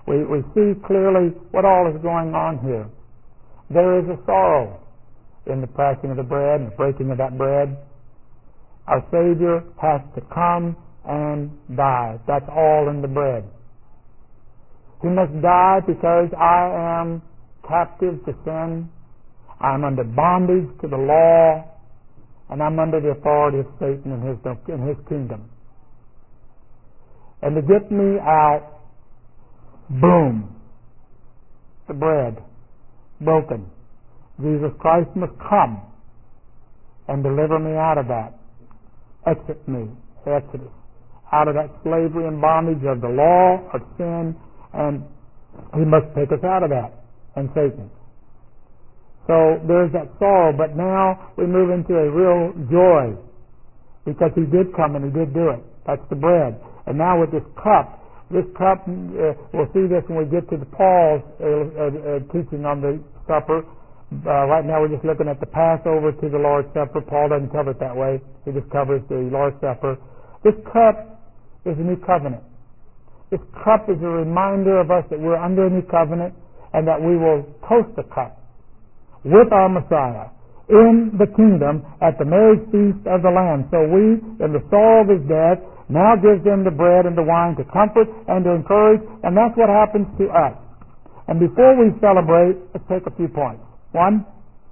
we see clearly what all is going on here. There is a sorrow in the passing of the bread and the breaking of that bread. Our Savior has to come and die. That's all in the bread. He must die because I am captive to sin. I'm under bondage to the law, and I'm under the authority of Satan in his kingdom. And to get me out, boom, the bread broken. Jesus Christ must come and deliver me out of that. Exit me, Exodus, out of that slavery and bondage of the law of sin, and He must take us out of that, and Satan. So there's that sorrow, but now we move into a real joy because He did come and He did do it. That's the bread. And now with this cup, we'll see this when we get to the Paul's teaching on the supper. Right now we're just looking at the Passover to the Lord's Supper. Paul doesn't cover it that way. He just covers the Lord's Supper. This cup is a new covenant. This cup is a reminder of us that we're under a new covenant and that we will toast the cup with our Messiah in the kingdom at the marriage feast of the Lamb. So we, in the sorrow of His death, now gives them the bread and the wine to comfort and to encourage, and that's what happens to us. And before we celebrate, let's take a few points. One,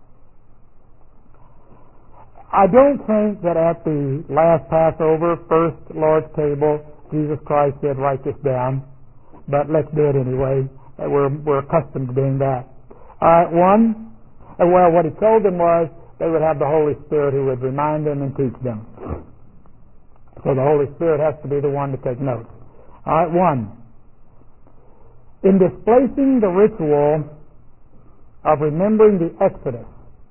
I don't think that at the last Passover, first Lord's table, Jesus Christ said, write this down, but let's do it anyway. We're accustomed to doing that. What He told them was they would have the Holy Spirit who would remind them and teach them. So the Holy Spirit has to be the one to take notes. All right, one, in displacing the ritual of remembering the Exodus,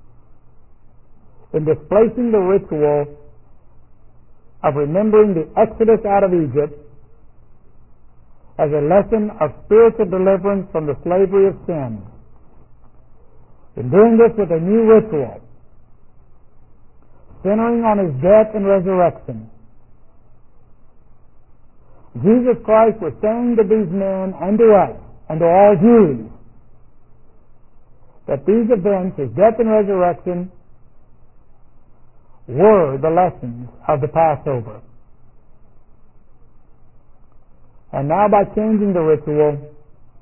in displacing the ritual of remembering the Exodus out of Egypt as a lesson of spiritual deliverance from the slavery of sin, in doing this with a new ritual, centering on His death and resurrection, Jesus Christ was saying to these men and to us and to all Jews that these events, His death and resurrection, were the lessons of the Passover. And now by changing the ritual,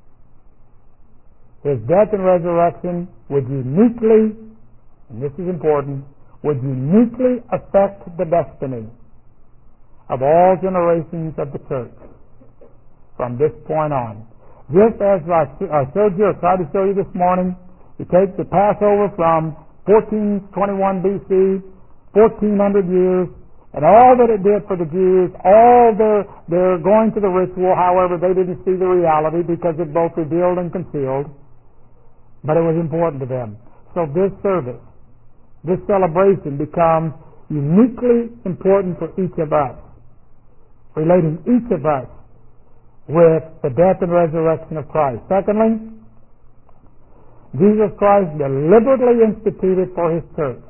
His death and resurrection would uniquely, and this is important, would uniquely affect the destiny of all generations of the church from this point on. Just as I showed you, or tried to show you this morning, you take the Passover from 1421 BC, 1400 years, and all that it did for the Jews, all their going to the ritual, however, they didn't see the reality because it both revealed and concealed, but it was important to them. So this service, this celebration becomes uniquely important for each of us, relating each of us with the death and resurrection of Christ. Secondly, Jesus Christ deliberately instituted for His church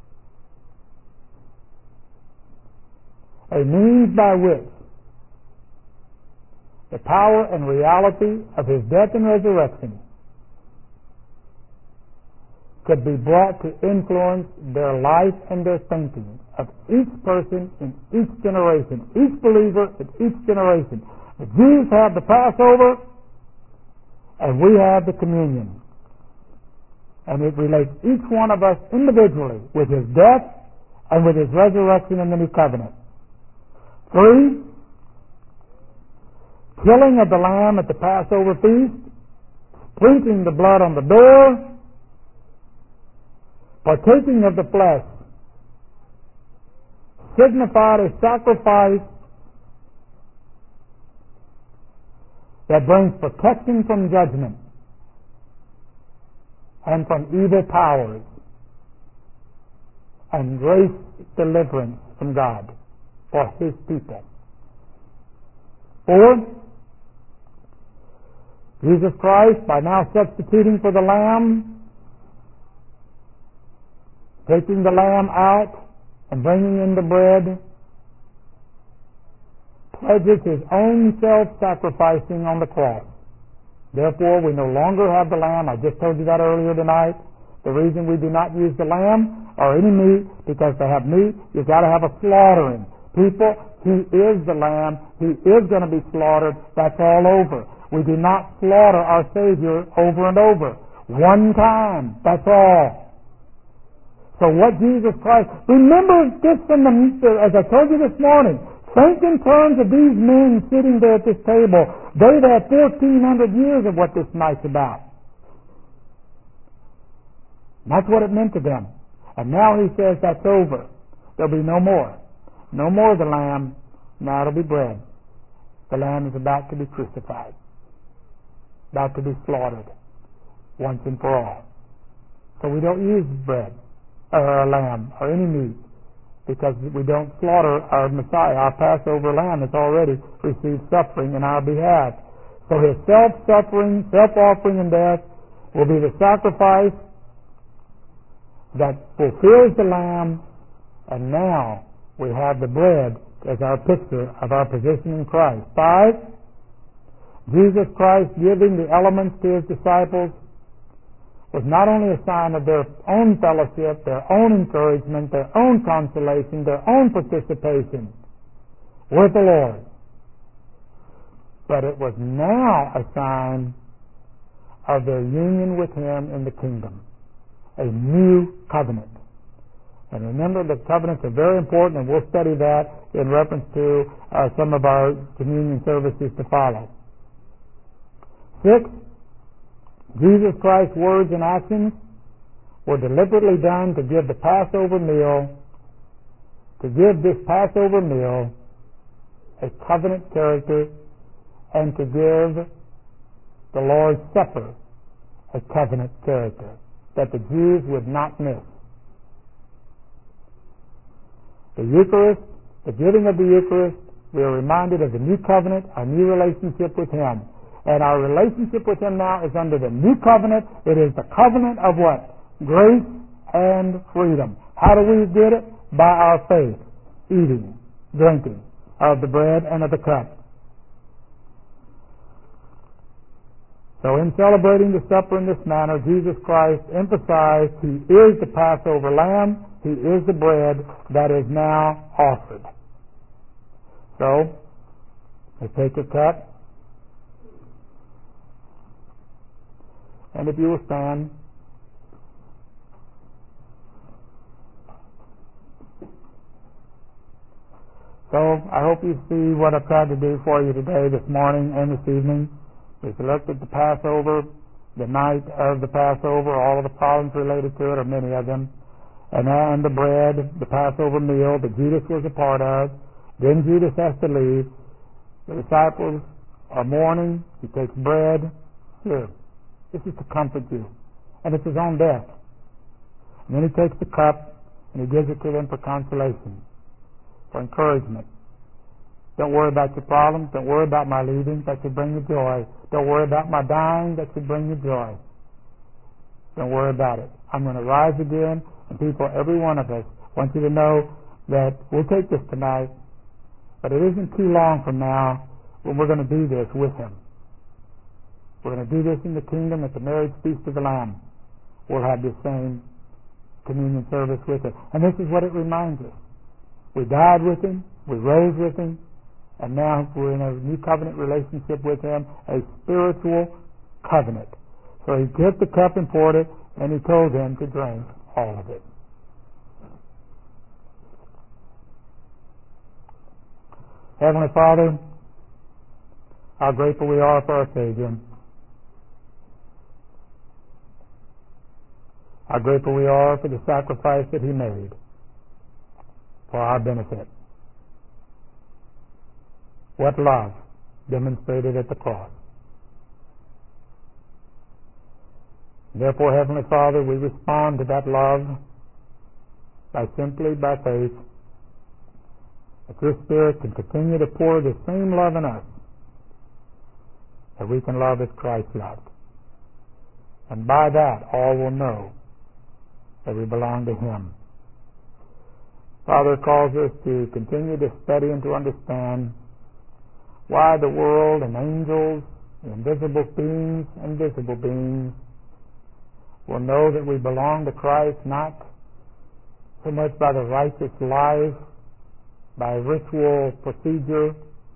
a means by which the power and reality of His death and resurrection could be brought to influence their life and their thinking of each person in each generation, each believer in each generation. The Jews have the Passover, and we have the communion. And it relates each one of us individually with His death and with His resurrection in the new covenant. 3, killing of the lamb at the Passover feast, sprinkling the blood on the door, partaking of the flesh, signified a sacrifice that brings protection from judgment and from evil powers and grace deliverance from God for His people. 4, Jesus Christ, by now substituting for the lamb, taking the lamb out and bringing in the bread, pledges His own self-sacrificing on the cross Therefore, we no longer have the lamb. I just told you that earlier tonight. The reason we do not use the lamb or any meat, because to have meat, you've got to have a slaughtering. People, He is the lamb. He is going to be slaughtered. That's all over. We do not slaughter our Savior over and over. One time. That's all. So what Jesus Christ, remember this from as I told you this morning, think in terms of these men sitting there at this table. They've had 1,400 years of what this night's about. That's what it meant to them. And now He says that's over. There'll be no more. No more of the lamb. Now it'll be bread. The lamb is about to be crucified. About to be slaughtered. Once and for all. So we don't use bread or a lamb or any meat, because we don't slaughter our Messiah. Our Passover lamb has already received suffering in our behalf. So His self-suffering, self-offering and death will be the sacrifice that fulfills the lamb, and now we have the bread as our picture of our position in Christ. 5, Jesus Christ giving the elements to His disciples was not only a sign of their own fellowship, their own encouragement, their own consolation, their own participation with the Lord, but it was now a sign of their union with Him in the kingdom, a new covenant. And remember, the covenants are very important, and we'll study that in reference to some of our communion services to follow. 6, Jesus Christ's words and actions were deliberately done to give the Passover meal, to give this Passover meal a covenant character, and to give the Lord's Supper a covenant character that the Jews would not miss. The Eucharist, the giving of the Eucharist, we are reminded of the new covenant, our new relationship with Him. And our relationship with Him now is under the new covenant. It is the covenant of what? Grace and freedom. How do we get it? By our faith, eating, drinking of the bread and of the cup. So in celebrating the supper in this manner, Jesus Christ emphasized He is the Passover lamb. He is the bread that is now offered. So, we take a cup. And if you will stand. So, I hope you see what I've tried to do for you today, this morning and this evening. We've looked at the Passover, the night of the Passover, all of the problems related to it, or many of them. And the bread, the Passover meal that Judas was a part of. Then Judas has to leave. The disciples are mourning. He takes bread. Here, this is to comfort you. And it's His own death. And then He takes the cup and He gives it to them for consolation, for encouragement. Don't worry about your problems. Don't worry about my leaving. That should bring you joy. Don't worry about my dying. That should bring you joy. Don't worry about it. I'm going to rise again. And people, every one of us, want you to know that we'll take this tonight, but it isn't too long from now when we're going to do this with Him. We're going to do this in the kingdom at the marriage feast of the Lamb. We'll have this same communion service with Him. And this is what it reminds us. We died with Him, we rose with Him, and now we're in a new covenant relationship with Him, a spiritual covenant. So He took the cup and poured it, and He told them to drink all of it. Heavenly Father, how grateful we are for our Savior. How grateful we are for the sacrifice that He made for our benefit. What love demonstrated at the cross. Therefore, Heavenly Father, we respond to that love by faith, that Your Spirit can continue to pour the same love in us, that we can love as Christ loved. And by that, all will know that we belong to Him. Father calls us to continue to study and to understand why the world and angels invisible beings and visible beings, will know that we belong to Christ not so much by the righteous life, by ritual procedure,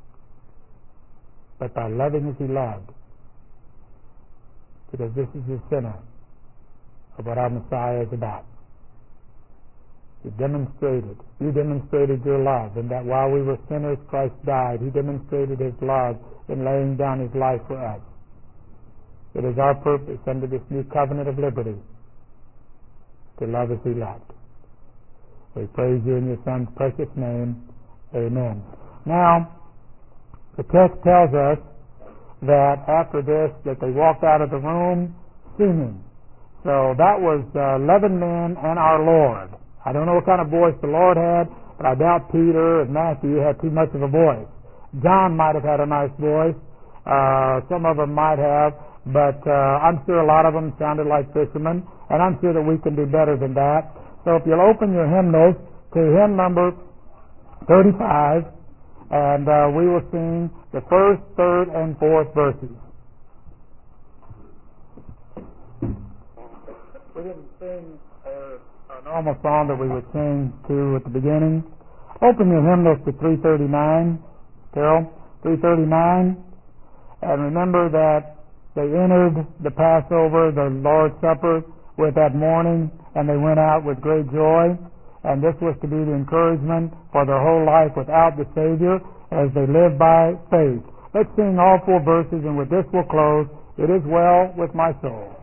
but by loving as He loved. Because this is the center of what our Messiah is about. You demonstrated your love, and that while we were sinners, Christ died. He demonstrated His love in laying down His life for us. It is our purpose under this new covenant of liberty to love as He loved. We praise You in Your Son's precious name. Amen. Now, the text tells us that after this, that they walked out of the room singing. So that was 11 men and our Lord. I don't know what kind of voice the Lord had, but I doubt Peter and Matthew had too much of a voice. John might have had a nice voice. Some of them might have, but I'm sure a lot of them sounded like fishermen, and I'm sure that we can do better than that. So if you'll open your hymnals to hymn number 35, and we will sing the first, third, and fourth verses. We didn't sing a normal song that we would sing to at the beginning. Open your hymnals to 339, Carol, 339, and remember that they entered the Passover, the Lord's Supper, with that morning, and they went out with great joy, and this was to be the encouragement for their whole life without the Savior as they live by faith. Let's sing all four verses, and with this we'll close. It is well with my soul.